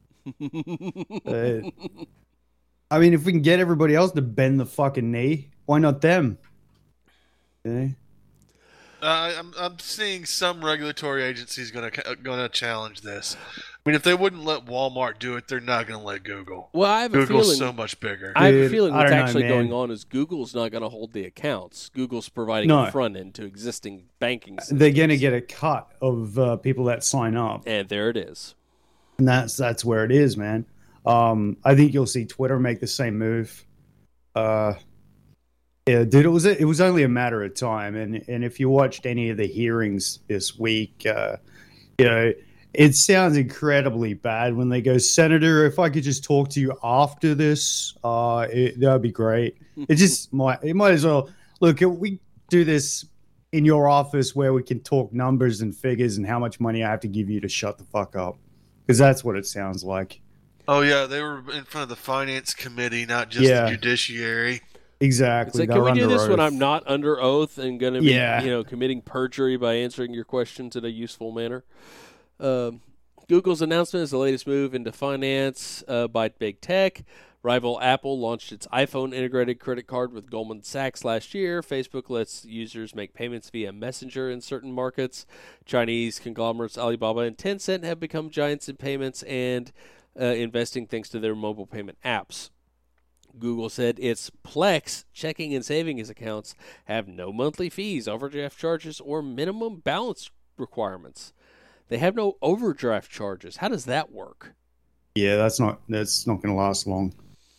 Uh, I mean, if we can get everybody else to bend the fucking knee, why not them? Okay. Uh, I'm I'm seeing some regulatory agencies gonna gonna challenge this. I mean, if they wouldn't let Walmart do it, they're not gonna let Google. Well, I have a Google's feeling. so much bigger. I have a Dude, feeling I what's don't know, actually man. going on is Google's not going to hold the accounts. Google's providing No. a front end to existing banking systems. They're going to get a cut of uh, people that sign up, And there it is. and that's that's where it is, man. Um, I think you'll see Twitter make the same move. Uh, yeah, dude, it was it was only a matter of time, and and if you watched any of the hearings this week, uh, you know, it sounds incredibly bad when they go, Senator, if I could just talk to you after this, uh, it, that'd be great. It just might, it might as well, look, if we do this in your office where we can talk numbers and figures and how much money I have to give you to shut the fuck up. Because that's what it sounds like. Oh yeah, they were in front of the finance committee, not just Yeah. the judiciary. Exactly. It's like, They're can we do under this when oath. I'm not under oath and going to be, Yeah. you know, committing perjury by answering your questions in a useful manner? Um, Google's announcement is the latest move into finance uh, by big tech. Rival Apple launched its iPhone integrated credit card with Goldman Sachs last year. Facebook lets users make payments via Messenger in certain markets. Chinese conglomerates Alibaba and Tencent have become giants in payments and uh, investing thanks to their mobile payment apps. Google said its Plex checking and savings accounts have no monthly fees, overdraft charges, or minimum balance requirements. They have no overdraft charges. How does that work? Yeah, that's not that's not going to last long.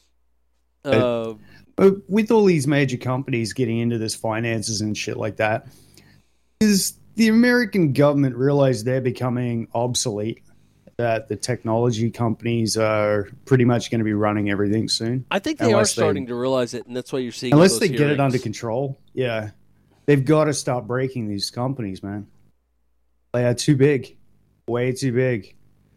Uh, But with all these major companies getting into this finances and shit like that, is the American government realize they're becoming obsolete? That the technology companies are pretty much going to be running everything soon, I think they are unless they- starting to realize it, and that's why you're seeing all unless those they get it hearings. under control. Yeah, they've got to start breaking these companies, man. They are too big, way too big.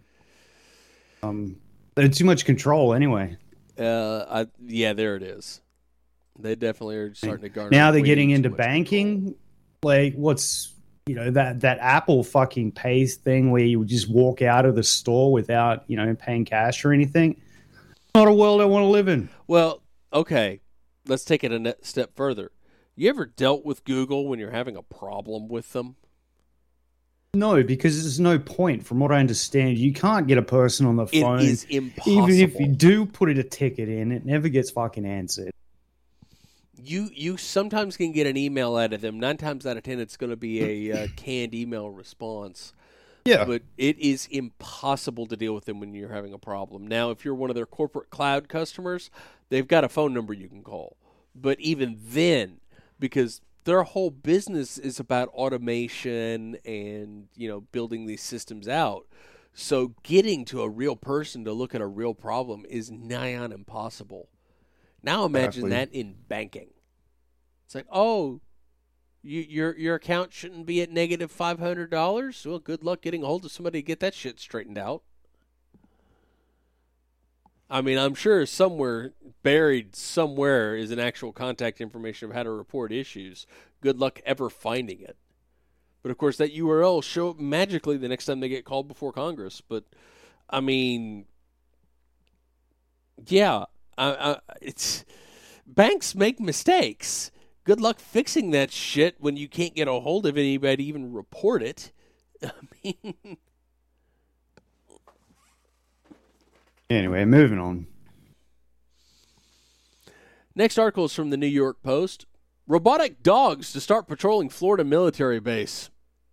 Um, they're too much control anyway. Uh, I, yeah, there it is. They definitely are starting to garner. Now they're way getting too into much banking. control. Like, what's you know that that Apple fucking pays thing where you would just walk out of the store without you know paying cash or anything. Not a world I want to live in. Well, okay, let's take it a ne- step further. You ever dealt with Google when you're having a problem with them? No, because there's no point. From what I understand, you can't get a person on the It phone. is impossible. Even if you do put it a ticket in, it never gets fucking answered. You you sometimes can get an email out of them. Nine times out of ten, it's going to be a uh, canned email response. Yeah, But it is impossible to deal with them when you're having a problem. Now, if you're one of their corporate cloud customers, they've got a phone number you can call. But even then, because their whole business is about automation and, you know, building these systems out. So getting to a real person to look at a real problem is nigh on impossible. Now imagine Exactly. that in banking. It's like, oh, you, your your account shouldn't be at negative five hundred dollars. Well, good luck getting a hold of somebody to get that shit straightened out. I mean, I'm sure somewhere buried somewhere is an actual contact information of how to report issues. Good luck ever finding it. But of course, that U R L will show up magically the next time they get called before Congress. But I mean, yeah, I, I, it's banks make mistakes. Good luck fixing that shit when you can't get a hold of anybody to even report it. I mean, anyway, moving on. Next article is from the New York Post. Robotic dogs to start patrolling Florida military base.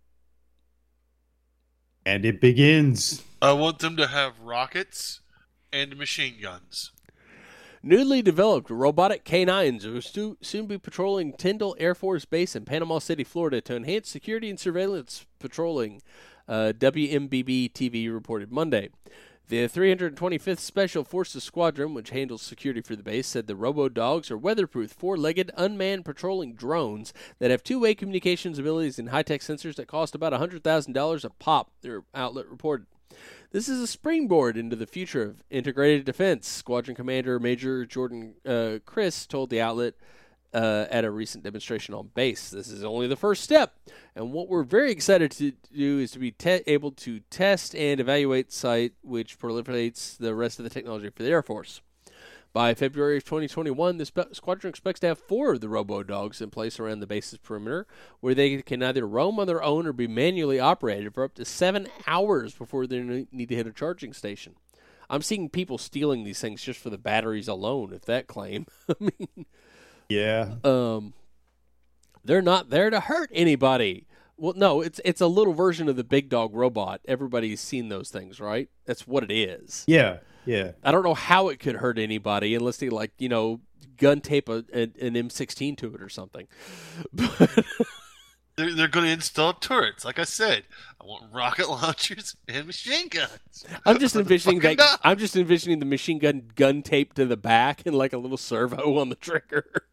And it begins. I want them to have rockets and machine guns. Newly developed robotic canines will stu- soon be patrolling Tyndall Air Force Base in Panama City, Florida, to enhance security and surveillance patrolling, uh, W M B B T V reported Monday. The three hundred twenty-fifth Special Forces Squadron, which handles security for the base, said the robo-dogs are weatherproof, four-legged, unmanned patrolling drones that have two-way communications abilities and high-tech sensors that cost about one hundred thousand dollars a pop, their outlet reported. This is a springboard into the future of integrated defense, Squadron Commander Major Jordan uh, Chris told the outlet uh, at a recent demonstration on base. This is only the first step, and what we're very excited to do is to be te- able to test and evaluate site, which proliferates the rest of the technology for the Air Force. By February of twenty twenty-one, the spe- squadron expects to have four of the robo-dogs in place around the base's perimeter, where they can either roam on their own or be manually operated for up to seven hours before they need to hit a charging station. I'm seeing people stealing these things just for the batteries alone, if that claim. I mean, yeah. Um, they're not there to hurt anybody. Well, no, it's it's a little version of the big dog robot. Everybody's seen those things, right? That's what it is. Yeah. Yeah. I don't know how it could hurt anybody unless they, like, you know, gun tape a, a, an M sixteen to it or something. But They're, they're going to install turrets. Like I said, I want rocket launchers and machine guns. I'm just envisioning that. Fucking I'm just envisioning the machine gun gun tape to the back and like a little servo on the trigger.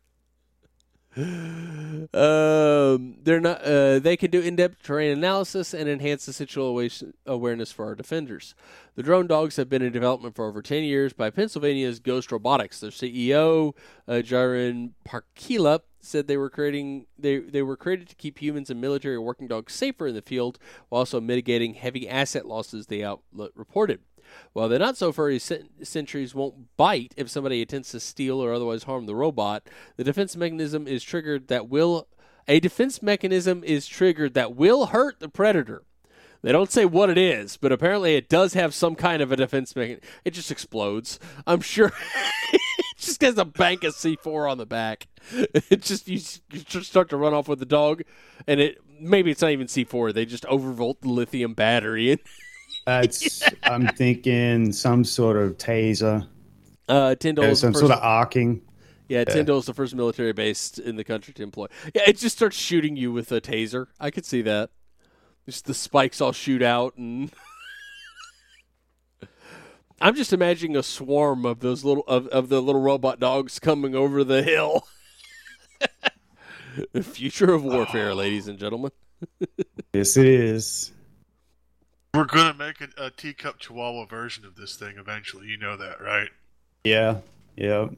um, they're not. Uh, they can do in-depth terrain analysis and enhance the situational awareness for our defenders. The drone dogs have been in development for over ten years by Pennsylvania's Ghost Robotics. Their C E O, uh, Jaron Parkila, said they were creating they they were created to keep humans and military working dogs safer in the field, while also mitigating heavy asset losses. The outlet reported. While the not-so-furry sentries won't bite if somebody attempts to steal or otherwise harm the robot, the defense mechanism is triggered that will a defense mechanism is triggered that will hurt the predator. They don't say what it is, but apparently it does have some kind of a defense mechanism. It just explodes. I'm sure it just has a bank of C four on the back. It just you, you just start to run off with the dog, and it maybe it's not even C four. They just overvolt the lithium battery and. That's, I'm thinking some sort of taser. Uh, Tyndall Yeah, is the some first, sort of arcing. yeah, Tyndall is the first military base in the country to employ. Yeah, it just starts shooting you with a taser. I could see that. Just the spikes all shoot out, and I'm just imagining a swarm of those little of, of the little robot dogs coming over the hill. The future of warfare, ladies and gentlemen. Yes, it is. We're going to make a, a teacup chihuahua version of this thing eventually. You know that, right? Yeah. Yeah.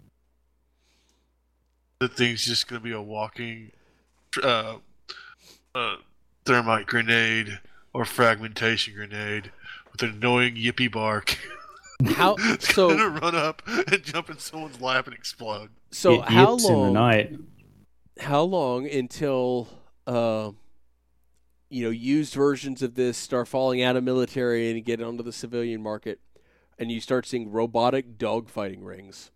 The thing's just going to be a walking uh, uh, thermite grenade or fragmentation grenade with an annoying yippee bark. How It's so? going to run up and jump in someone's lap and explode. So It how yips in the long? night. How long until uh, you know used versions of this start falling out of military and get onto the civilian market, and you start seeing robotic dogfighting rings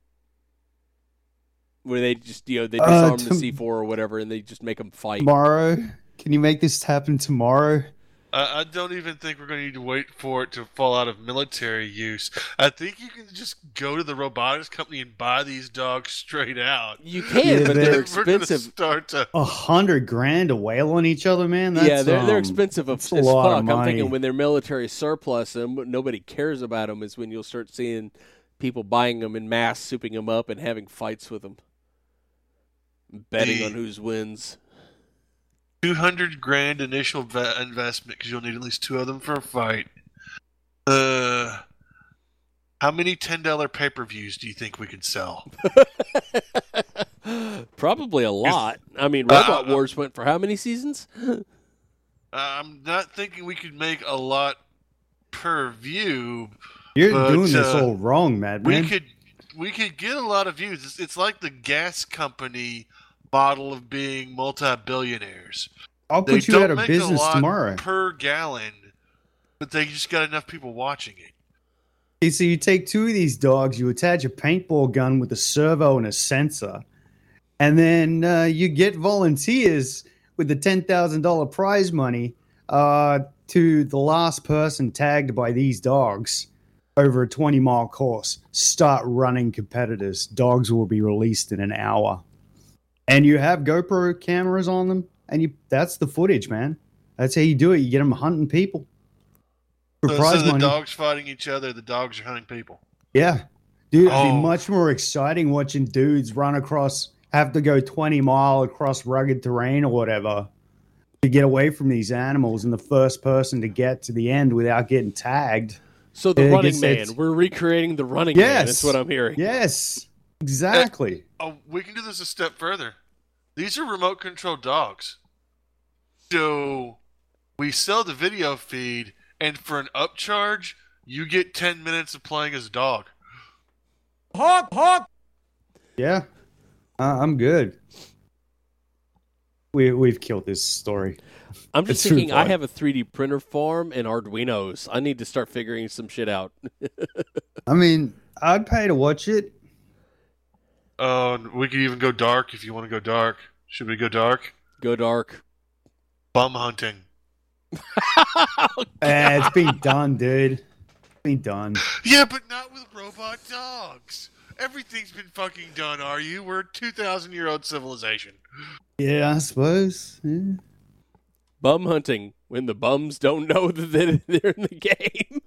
where they just you know they Uh, disarm to- the C four or whatever, and they just make them fight. Tomorrow? Can you make this happen tomorrow? I, I don't even think we're going to need to wait for it to fall out of military use. I think you can just go to the robotics company and buy these dogs straight out. You can, Yeah, but they- they're We're gonna expensive. start to. A hundred grand to wail on each other, man? That's, yeah, they're they're um, expensive as that's a lot fuck. of I'm money. thinking when they're military surplus and nobody cares about them is when you'll start seeing people buying them in mass, souping them up, and having fights with them, betting The- on whose wins. two hundred grand initial ve- investment because you'll need at least two of them for a fight. Uh, how many ten dollar pay per views do you think we can sell? Probably a lot. I mean, Uh, Robot uh, Wars went for how many seasons? I'm not thinking we could make a lot per view. You're but, doing this uh, all wrong, madman. We could we could get a lot of views. It's, it's like the gas company model of being multi-billionaires. I'll They put you don't out of make business a lot tomorrow. per gallon, but they just got enough people watching it. Okay, so you take two of these dogs, you attach a paintball gun with a servo and a sensor, and then uh, you get volunteers with the ten thousand dollars prize money uh, to the last person tagged by these dogs over a twenty-mile course. Start running competitors. Dogs will be released in an hour. And you have GoPro cameras on them, and you that's the footage, man. That's how you do it. You get them hunting people. For So prize instead of the money. dogs fighting each other, the dogs are hunting people. Yeah. Dude, it'd Oh. be much more exciting watching dudes run across, have to go twenty mile across rugged terrain or whatever to get away from these animals, and the first person to get to the end without getting tagged. So the It Running gets- Man. it's- We're recreating the Running Man. Yes. That's what I'm hearing. Yes, exactly. Oh, we can do this a step further. These are remote controlled dogs. So we sell the video feed, and for an upcharge, you get ten minutes of playing as a dog. Honk, honk. Yeah, uh, I'm good. We, we've killed this story. I'm just It's too thinking I fun. have a three D printer farm and Arduinos. I need to start figuring some shit out. I mean, I'd pay to watch it. Uh, we could even go dark if you want to go dark. Should we go dark? Go dark. Bum hunting. Eh, it's been done, dude. It's been done. Yeah, but not with robot dogs. Everything's been fucking done, are you? We're a two thousand year old civilization. Yeah, I suppose. Yeah. Bum hunting when the bums don't know that they're they're in the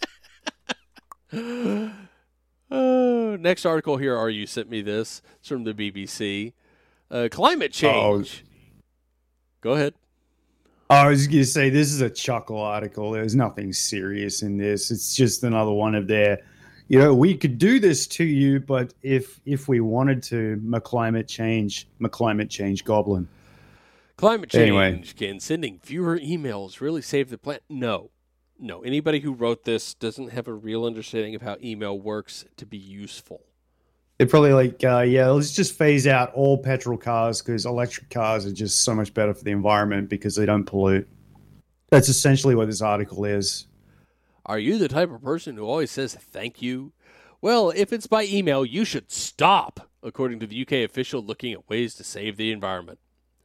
game. Oh, next article here, are you sent me this. It's from the B B C. Uh, climate change. Go ahead. I was going to say, this is a chuckle article. There's nothing serious in this. It's just another one of their, you know, we could do this to you, but if if we wanted to, my climate change, my climate change goblin. Climate change. Anyway. Can sending fewer emails really save the planet? No. No. Anybody who wrote this doesn't have a real understanding of how email works to be useful. They're probably like, uh, yeah, let's just phase out all petrol cars because electric cars are just so much better for the environment because they don't pollute. That's essentially what this article is. Are you the type of person who always says thank you? Well, if it's by email, you should stop, according to the U K official looking at ways to save the environment.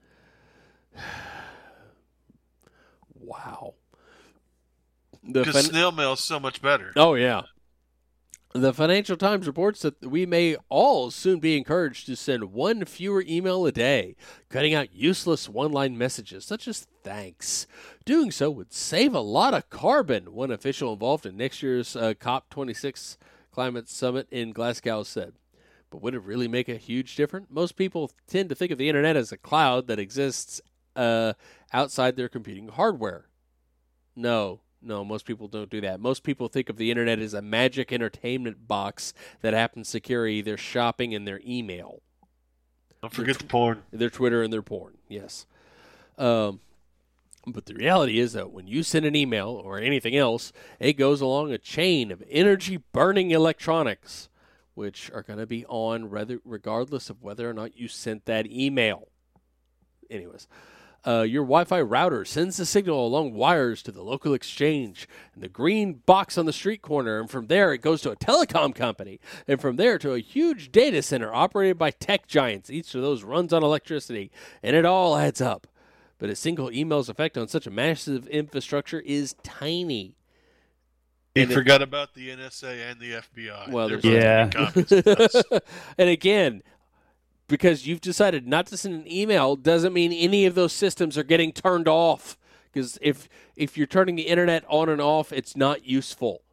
Wow. The Because fin- snail mail is so much better. oh, yeah. The Financial Times reports that we may all soon be encouraged to send one fewer email a day, cutting out useless one-line messages such as thanks. Doing so would save a lot of carbon, one official involved in next year's uh, COP twenty-six climate summit in Glasgow said. But would it really make a huge difference? Most people tend to think of the internet as a cloud that exists uh, outside their computing hardware. No. No, most people don't do that. Most people think of the internet as a magic entertainment box that happens to carry their shopping and their email. Don't forget the porn. Their Twitter and their porn, yes. Um, but the reality is that when you send an email or anything else, it goes along a chain of energy-burning electronics, which are going to be on rather, regardless of whether or not you sent that email. Anyways. Uh, your Wi-Fi router sends the signal along wires to the local exchange and the green box on the street corner, and from there it goes to a telecom company, and from there to a huge data center operated by tech giants. Each of those runs on electricity, and it all adds up. But a single email's effect on such a massive infrastructure is tiny. You And it- forgot about the N S A and the F B I. Well, They're there's- both getting copies of us. And again, because you've decided not to send an email doesn't mean any of those systems are getting turned off. Because if if you're turning the internet on and off, it's not useful.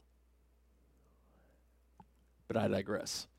But I digress.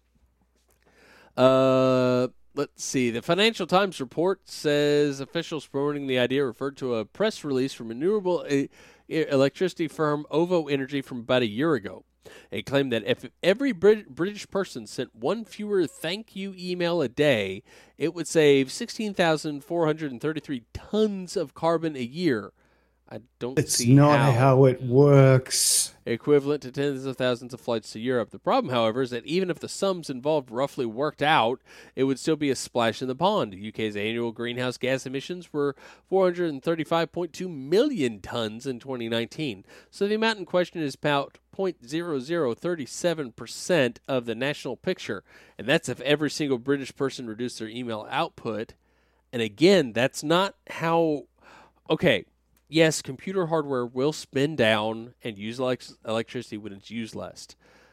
Uh, let's see. The Financial Times report says officials promoting the idea referred to a press release from renewable uh, electricity firm OVO Energy from about a year ago. It claimed that if every Brit- British person sent one fewer thank you email a day, it would save sixteen thousand four hundred thirty-three tons of carbon a year I don't It's see not how. how it works. Equivalent to tens of thousands of flights to Europe. The problem, however, is that even if the sums involved roughly worked out, it would still be a splash in the pond. The U K's annual greenhouse gas emissions were four hundred thirty-five point two million tons in twenty nineteen. So the amount in question is about zero point zero zero three seven percent of the national picture. And that's if every single British person reduced their email output. And again, that's not how... Okay, yes, computer hardware will spin down and use elect- electricity when it's used less.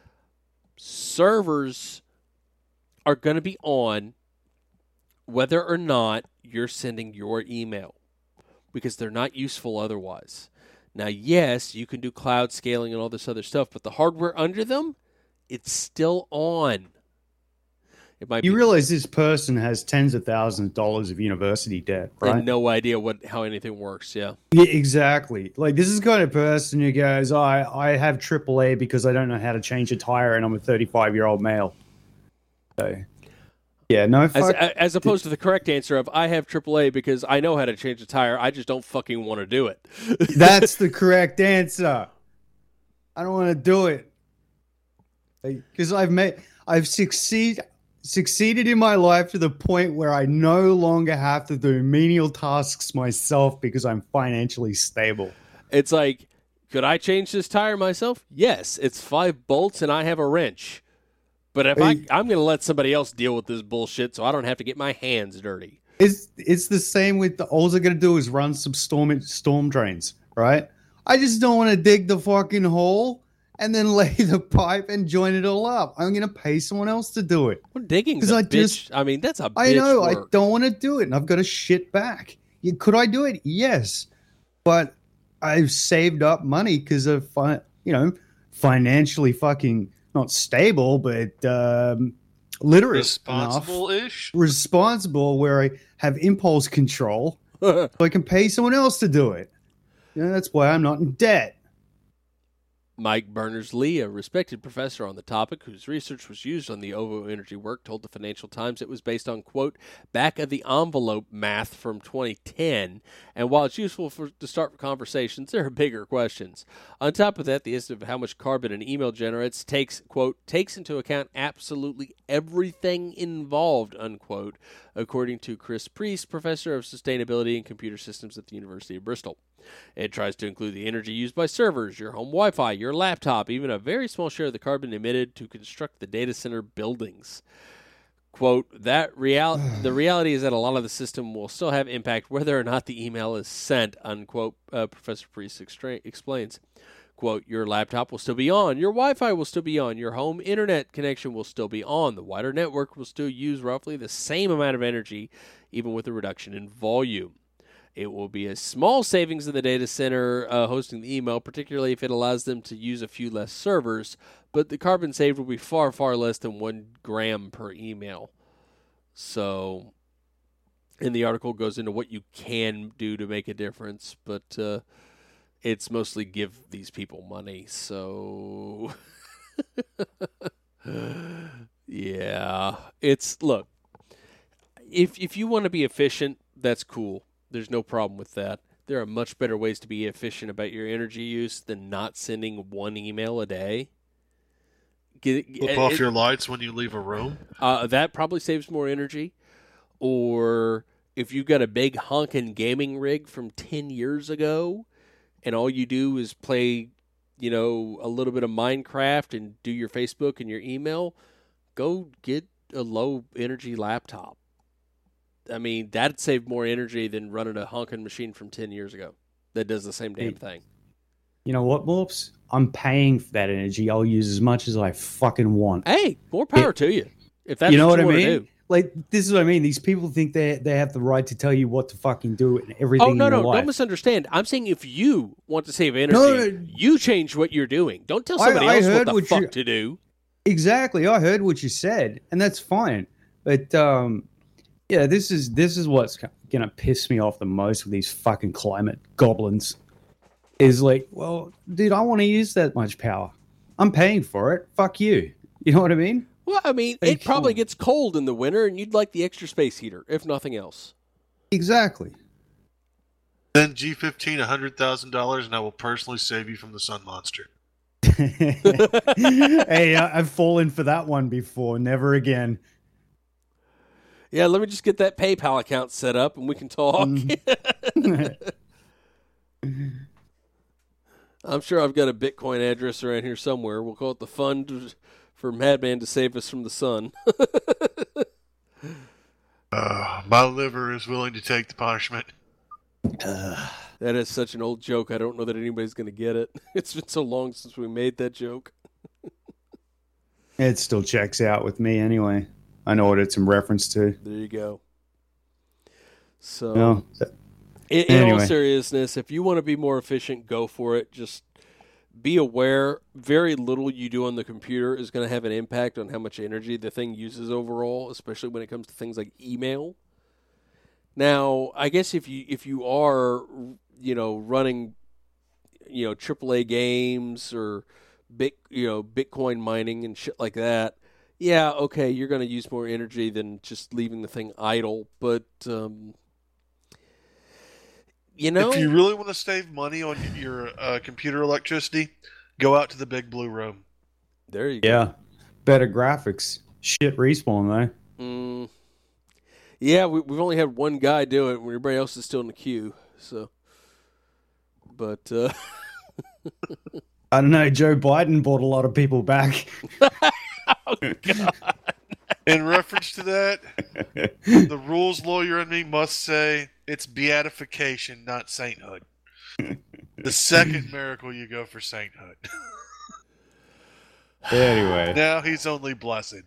Servers are going to be on whether or not you're sending your email because they're not useful otherwise. Now, yes, you can do cloud scaling and all this other stuff, but the hardware under them, it's still on. It might You be, realize this person has tens of thousands of dollars of university debt, right? and no idea what how anything works, yeah. Yeah, exactly. Like, this is the kind of person who goes, I, I have triple A because I don't know how to change a tire and I'm a thirty-five-year-old male. So, yeah, no, As, fuck. as opposed to the correct answer of, I have triple A because I know how to change a tire, I just don't fucking want to do it. That's the correct answer. I don't want to do it. Because I've made, I've succeeded... succeeded in my life to the point where I no longer have to do menial tasks myself because I'm financially stable. It's like, could I change this tire myself? Yes, it's five bolts and I have a wrench. But if I, Hey. I'm going to let somebody else deal with this bullshit so I don't have to get my hands dirty. It's it's the same with the, all they're gonna do is run some storm storm drains, right? I just don't want to dig the fucking hole and then lay the pipe and join it all up. I'm gonna pay someone else to do it. Well, digging's 'Cause a I bitch. just- I mean, that's a bitch I know work. I don't want to do it, and I've got to shit back. Yeah, could I do it? Yes, but I've saved up money because of fi- you know financially fucking not stable, but um, literate enough. Responsible-ish? Responsible where I have impulse control so I can pay someone else to do it. You know, that's why I'm not in debt. Mike Berners-Lee, a respected professor on the topic whose research was used on the O V O Energy work, told the Financial Times it was based on, quote, back-of-the-envelope math from twenty ten, and while it's useful for, to start conversations, there are bigger questions. On top of that, the estimate of how much carbon an email generates takes, quote, takes into account absolutely everything involved, unquote, according to Chris Priest, professor of sustainability and computer systems at the University of Bristol. It tries to include the energy used by servers, your home Wi-Fi, your laptop, even a very small share of the carbon emitted to construct the data center buildings. Quote, that real- the reality is that a lot of the system will still have impact whether or not the email is sent, unquote, uh, Professor Priest extra- explains. Quote, your laptop will still be on, your Wi-Fi will still be on, your home internet connection will still be on, the wider network will still use roughly the same amount of energy, even with a reduction in volume. It will be a small savings in the data center uh, hosting the email, particularly if it allows them to use a few less servers, but the carbon saved will be far, far less than one gram per email. So, and the article goes into what you can do to make a difference, but uh, it's mostly give these people money, so... yeah, it's, look, if if you want to be efficient, that's cool. There's no problem with that. There are much better ways to be efficient about your energy use than not sending one email a day. Get, Flip it, off it, your lights when you leave a room? uh, that probably saves more energy. Or if you've got a big honkin' gaming rig from ten years ago and all you do is play, you know, a little bit of Minecraft and do your Facebook and your email, go get a low-energy laptop. I mean, that'd save more energy than running a honking machine from ten years ago that does the same damn thing. You know what, Morps? I'm paying for that energy. I'll use as much as I fucking want. Hey, more power It- to you. If that's You know what, what, you I want mean? to do. Like, this is what I mean. These people think they they have the right to tell you what to fucking do and everything Oh, no, in your no, life. don't misunderstand. I'm saying if you want to save energy, No, no. you change what you're doing. Don't tell I- somebody I else what heard the what fuck you- to do. Exactly. I heard what you said, and that's fine. But um, yeah, this is this is what's gonna piss me off the most with these fucking climate goblins. Is like, well, dude, I want to use that much power. I'm paying for it. Fuck you. You know what I mean? Well, I mean, Hey, it probably Sean. gets cold in the winter, and you'd like the extra space heater, if nothing else. Exactly. Send G fifteen one hundred thousand dollars and I will personally save you from the sun monster. Hey, I, I've fallen for that one before. Never again. Yeah, let me just get that PayPal account set up and we can talk. I'm sure I've got a Bitcoin address around here somewhere. We'll call it the Fund for Madman to Save Us from the Sun. uh, my liver is willing to take the punishment. Uh, that is such an old joke. I don't know that anybody's going to get it. It's been so long since we made that joke. It still checks out with me anyway. I know what it's in reference to. There you go. So, no. in, in anyway. all seriousness, if you want to be more efficient, go for it. Just be aware, very little you do on the computer is going to have an impact on how much energy the thing uses overall, especially when it comes to things like email. Now, I guess if you if you are, you know, running, you know, triple A games or bit, you know, Bitcoin mining and shit like that, yeah, okay, you're going to use more energy than just leaving the thing idle. But, um, you know, if you really want to save money on your uh, computer electricity, go out to the big blue room. There you go. Yeah, better graphics. Shit respawn though. Mm. Yeah, we, we've only had one guy do it when everybody else is still in the queue. So, but uh... I don't know. Joe Biden brought a lot of people back. Oh, God. In reference to that, the rules lawyer in me must say it's beatification, not sainthood. The second miracle you go for sainthood. Anyway, now he's only blessed.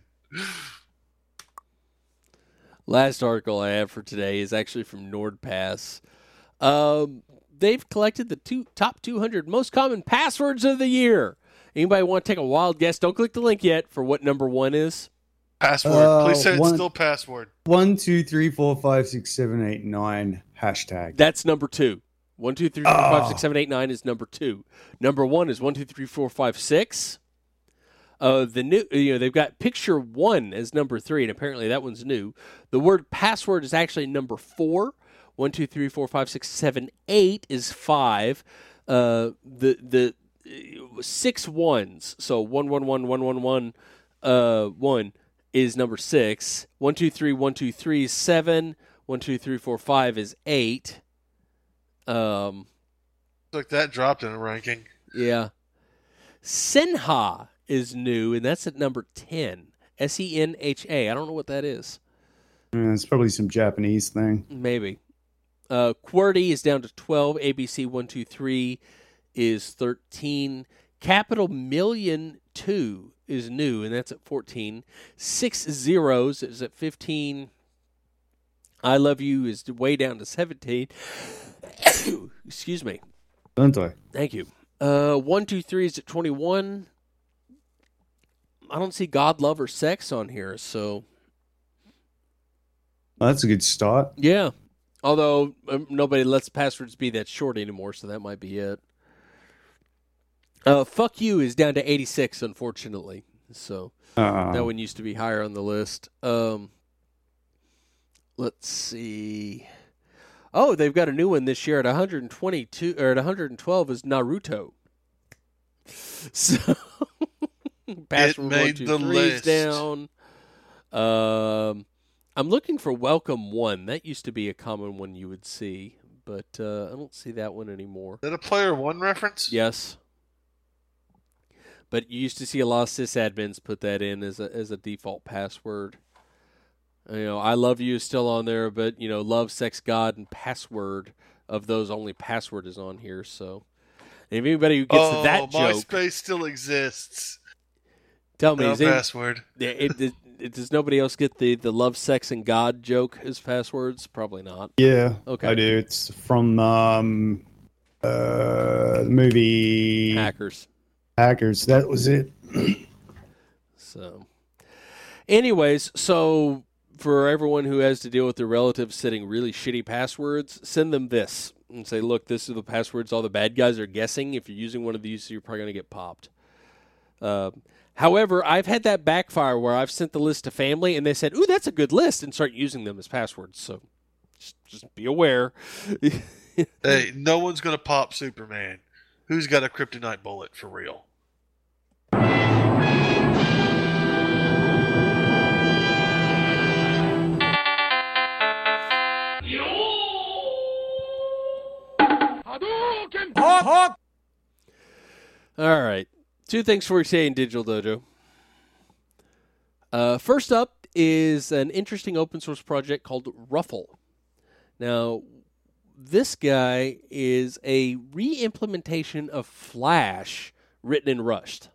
Last article I have for today is actually from NordPass. Um, they've collected the two, top two hundred most common passwords of the year. Anybody want to take a wild guess? Don't click the link yet for what number one is. Password. Uh, Please say one, it's still password. One, two, three, four, five, six, seven, eight, nine. Hashtag. That's number two. One, two, three, four, oh. five, six, seven, eight, nine is number two. Number one is one, two, three, four, five, six. Uh, the new, you know, they've got picture one as number three, and apparently that one's new. The word password is actually number four. One, two, three, four, five, six, seven, eight is five. Uh, the the uh, six ones, so one, one, one, one, one, one, uh, one is number six. One, two, three, one, two, three is seven. One, two, three, four, five is eight. Um, like that dropped in a ranking. Yeah. Senha is new, and that's at number ten. S E N H A. I don't know what that is. Mm, it's probably some Japanese thing. Maybe. Uh, QWERTY is down to twelve. A B C one two three is thirteen. Capital Million two is new, and that's at fourteen. Six Zeros is at fifteen. I Love You is way down to seventeen. Excuse me. Don't I? Thank you. Uh, one two three is at twenty-one. I don't see God, Love, or Sex on here, so... Well, that's a good start. Yeah. Although, um, nobody lets passwords be that short anymore, so that might be it. Uh, Fuck You is down to eighty-six, unfortunately. So, uh. that one used to be higher on the list. Um, let's see... Oh, they've got a new one this year at one hundred twenty-two, or at one hundred twelve is Naruto. So... Password it made one, two, the three list. Down. Um, I'm looking for Welcome One. That used to be a common one you would see, but uh, I don't see that one anymore. Is that a Player One reference? Yes. But you used to see a lot of sysadmins put that in as a as a default password. You know, I Love You is still on there, but you know, Love, Sex, God, and Password of those only Password is on here. So, and if anybody who gets oh, that joke, MySpace still exists. Tell me, no is password. It, it, it, it, does nobody else get the, the love, sex, and God joke as passwords? Probably not. Yeah, okay. I do. It's from um, uh, the movie Hackers. Hackers. That was it. So, anyways, so for everyone who has to deal with their relatives setting really shitty passwords, send them this and say, look, this are the passwords all the bad guys are guessing. If you're using one of these, you're probably going to get popped. Uh, However, I've had that backfire where I've sent the list to family and they said, ooh, that's a good list, and start using them as passwords. So just, just be aware. Hey, no one's gonna pop Superman. Who's got a kryptonite bullet for real? Hawk, Hawk. All right. Two things for you today in Digital Dojo. Uh, first up is an interesting open source project called Ruffle. Now, this guy is a re-implementation of Flash written in Rust.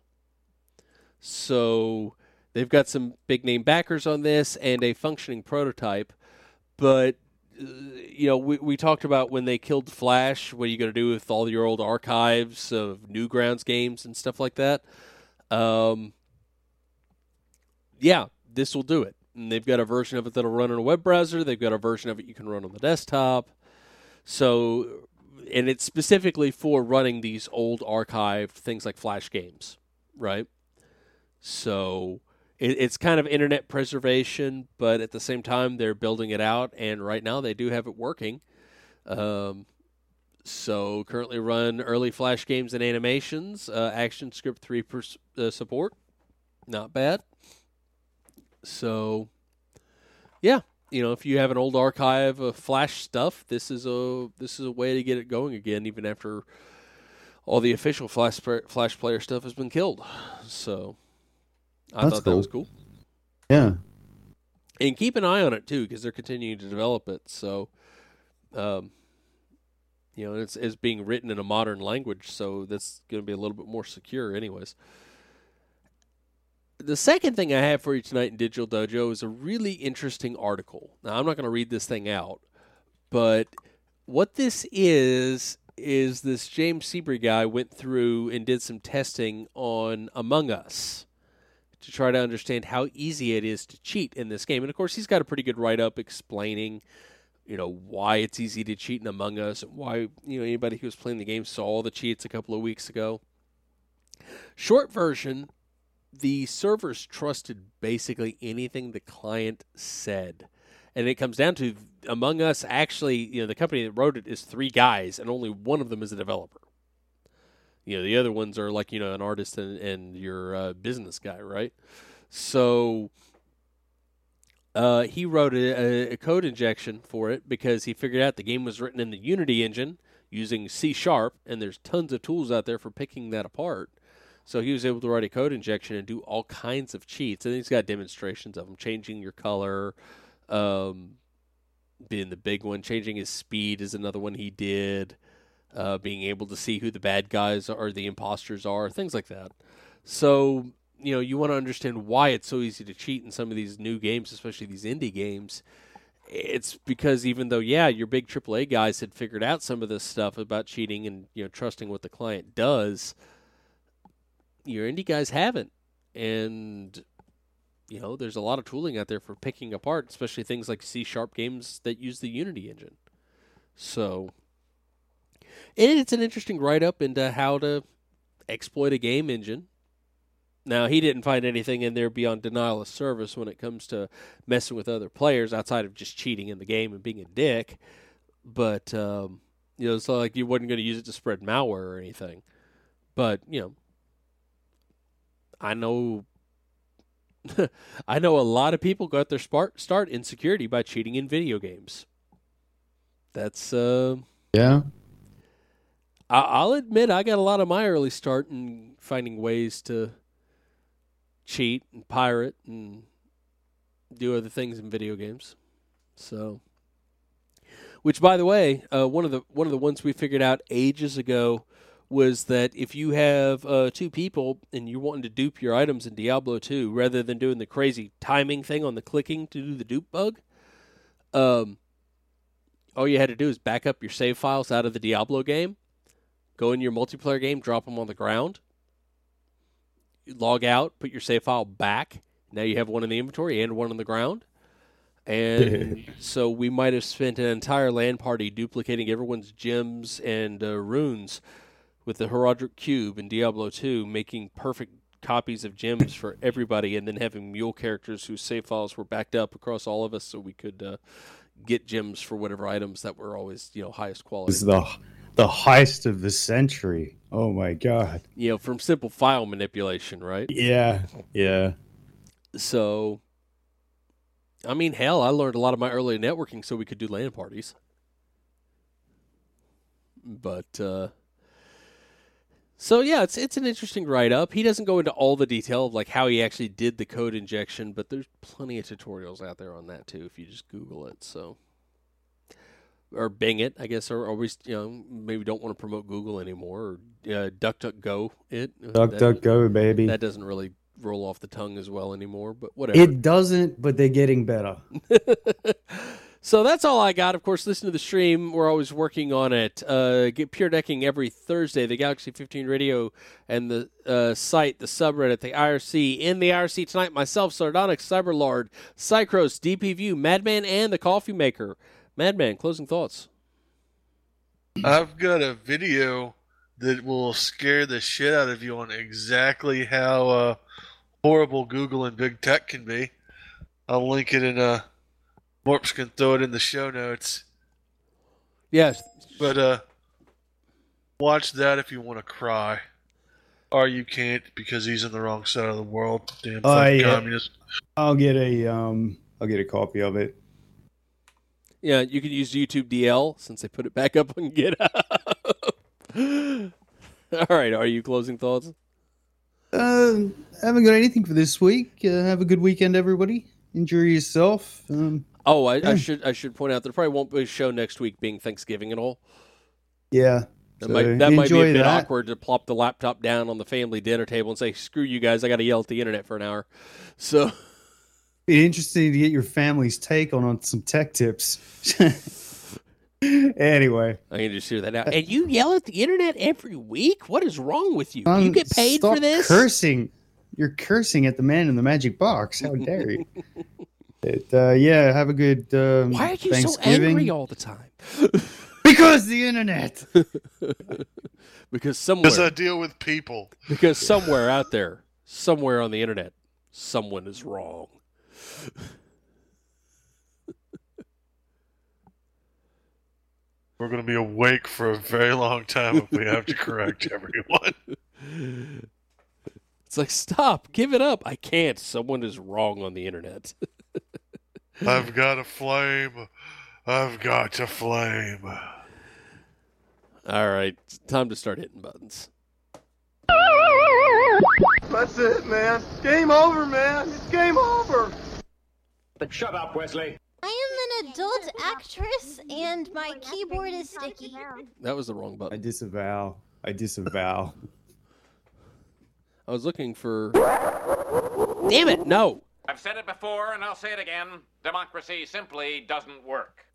So they've got some big name backers on this and a functioning prototype. But, uh, you know, we, we talked about when they killed Flash, what are you going to do with all your old archives of Newgrounds games and stuff like that? Um, yeah, this will do it. And they've got a version of it that'll run on a web browser. They've got a version of it you can run on the desktop. So, and it's specifically for running these old archived things like Flash games, right? So it, it's kind of internet preservation, but at the same time, they're building it out, and right now they do have it working. Um, so currently run early Flash games and animations, uh, ActionScript three per, uh, support. Not bad. So, yeah. You know, if you have an old archive of Flash stuff, this is a this is a way to get it going again, even after all the official Flash Flash player stuff has been killed. So, I That's thought that cool. was cool. Yeah. And keep an eye on it too, because they're continuing to develop it. So, um, you know, it's it's being written in a modern language, so that's going to be a little bit more secure, anyways. The second thing I have for you tonight in Digital Dojo is a really interesting article. Now, I'm not going to read this thing out, but what this is, is this James Seabury guy went through and did some testing on Among Us to try to understand how easy it is to cheat in this game. And, of course, he's got a pretty good write-up explaining, you know, why it's easy to cheat in Among Us and why, you know, anybody who was playing the game saw all the cheats a couple of weeks ago. Short version, the servers trusted basically anything the client said. And it comes down to Among Us, actually, you know, the company that wrote it is three guys, and only one of them is a developer. You know, the other ones are like, you know, an artist and, and your uh, business guy, right? So uh, he wrote a, a code injection for it because he figured out the game was written in the Unity engine using C Sharp, and there's tons of tools out there for picking that apart. So he was able to write a code injection and do all kinds of cheats. And he's got demonstrations of them, changing your color, um, being the big one. Changing his speed is another one he did. Uh, being able to see who the bad guys or the imposters are, things like that. So, you know, you want to understand why it's so easy to cheat in some of these new games, especially these indie games. It's because even though, yeah, your big triple A guys had figured out some of this stuff about cheating and, you know, trusting what the client does, your indie guys haven't. And, you know, there's a lot of tooling out there for picking apart, especially things like C-sharp games that use the Unity engine. So, and it's an interesting write-up into how to exploit a game engine. Now, he didn't find anything in there beyond denial of service when it comes to messing with other players outside of just cheating in the game and being a dick. But, um, you know, it's not like you wasn't going to use it to spread malware or anything. But, you know, I know I know a lot of people got their start in security by cheating in video games. That's, uh... Yeah. I- I'll admit I got a lot of my early start in finding ways to cheat and pirate and do other things in video games. So, which, by the way, uh, one of the one of the ones we figured out ages ago was that if you have uh, two people and you're wanting to dupe your items in Diablo two, rather than doing the crazy timing thing on the clicking to do the dupe bug, um, all you had to do is back up your save files out of the Diablo game, go in your multiplayer game, drop them on the ground, log out, put your save file back. Now you have one in the inventory and one on the ground. And so we might have spent an entire LAN party duplicating everyone's gems and uh, runes with the Herodric Cube in Diablo two, making perfect copies of gems for everybody, and then having mule characters whose save files were backed up across all of us so we could uh, get gems for whatever items that were always, you know, highest It quality. was the the heist of the century. Oh my god. You know, from simple file manipulation, right? Yeah, yeah. So, I mean, hell, I learned a lot of my early networking so we could do LAN parties. But, uh, so yeah, it's it's an interesting write-up. He doesn't go into all the detail of like how he actually did the code injection, but there's plenty of tutorials out there on that too if you just Google it. So, or Bing it, I guess, or always, you know, maybe don't want to promote Google anymore, or uh, DuckDuckGo it. Duck, that, duck, go, baby. That doesn't really roll off the tongue as well anymore, but whatever. It doesn't, but they're getting better. So that's all I got. Of course, listen to the stream. We're always working on it. Uh, get Pure Decking every Thursday. The Galaxy fifteen Radio and the uh, site, the subreddit, the I R C. In the I R C tonight, myself, Sardonyx, Cyberlord, Cycros, D P View, Madman, and the Coffee Maker. Madman, closing thoughts. I've got a video that will scare the shit out of you on exactly how uh, horrible Google and big tech can be. I'll link it in a. Morps can throw it in the show notes. Yes. But uh, watch that if you want to cry. Or you can't because he's in the wrong side of the world. Damn Oh, fucking yeah. communist. I'll get a um I'll get a copy of it. Yeah, you can use YouTube D L since they put it back up on GitHub. All right, are you closing thoughts? Uh, I haven't got anything for this week. Uh, have a good weekend, everybody. Enjoy yourself. Um, Oh, I, I should I should point out there probably won't be a show next week, being Thanksgiving and all. yeah. That So might that might be a enjoy bit that. awkward to plop the laptop down on the family dinner table and say, "Screw you guys, I got to yell at the internet for an hour." So, Be interesting to get your family's take on, on some tech tips. Anyway, I can just hear that now. And you yell at the internet every week? What is wrong with you? Do um, you get paid stop for this? Cursing. You're cursing at the man in the magic box. How dare you? It, uh, yeah, have a good um, Why are you so Thanksgiving. angry all the time? Because the internet. Because somewhere, Because I deal with people. because somewhere out there, somewhere on the internet, someone is wrong. We're going to be awake for a very long time if we have to correct everyone. It's like, stop, give it up. I can't. Someone is wrong on the internet. I've got a flame. I've got a flame. All right, it's time to start hitting buttons. That's it, man. Game over, man. It's game over. Shut up, Wesley. I am an adult actress and my keyboard is sticky. That was the wrong I button. disavow. I disavow. I was looking for... Damn it, no. I've said it before and I'll say it again. Democracy simply doesn't work.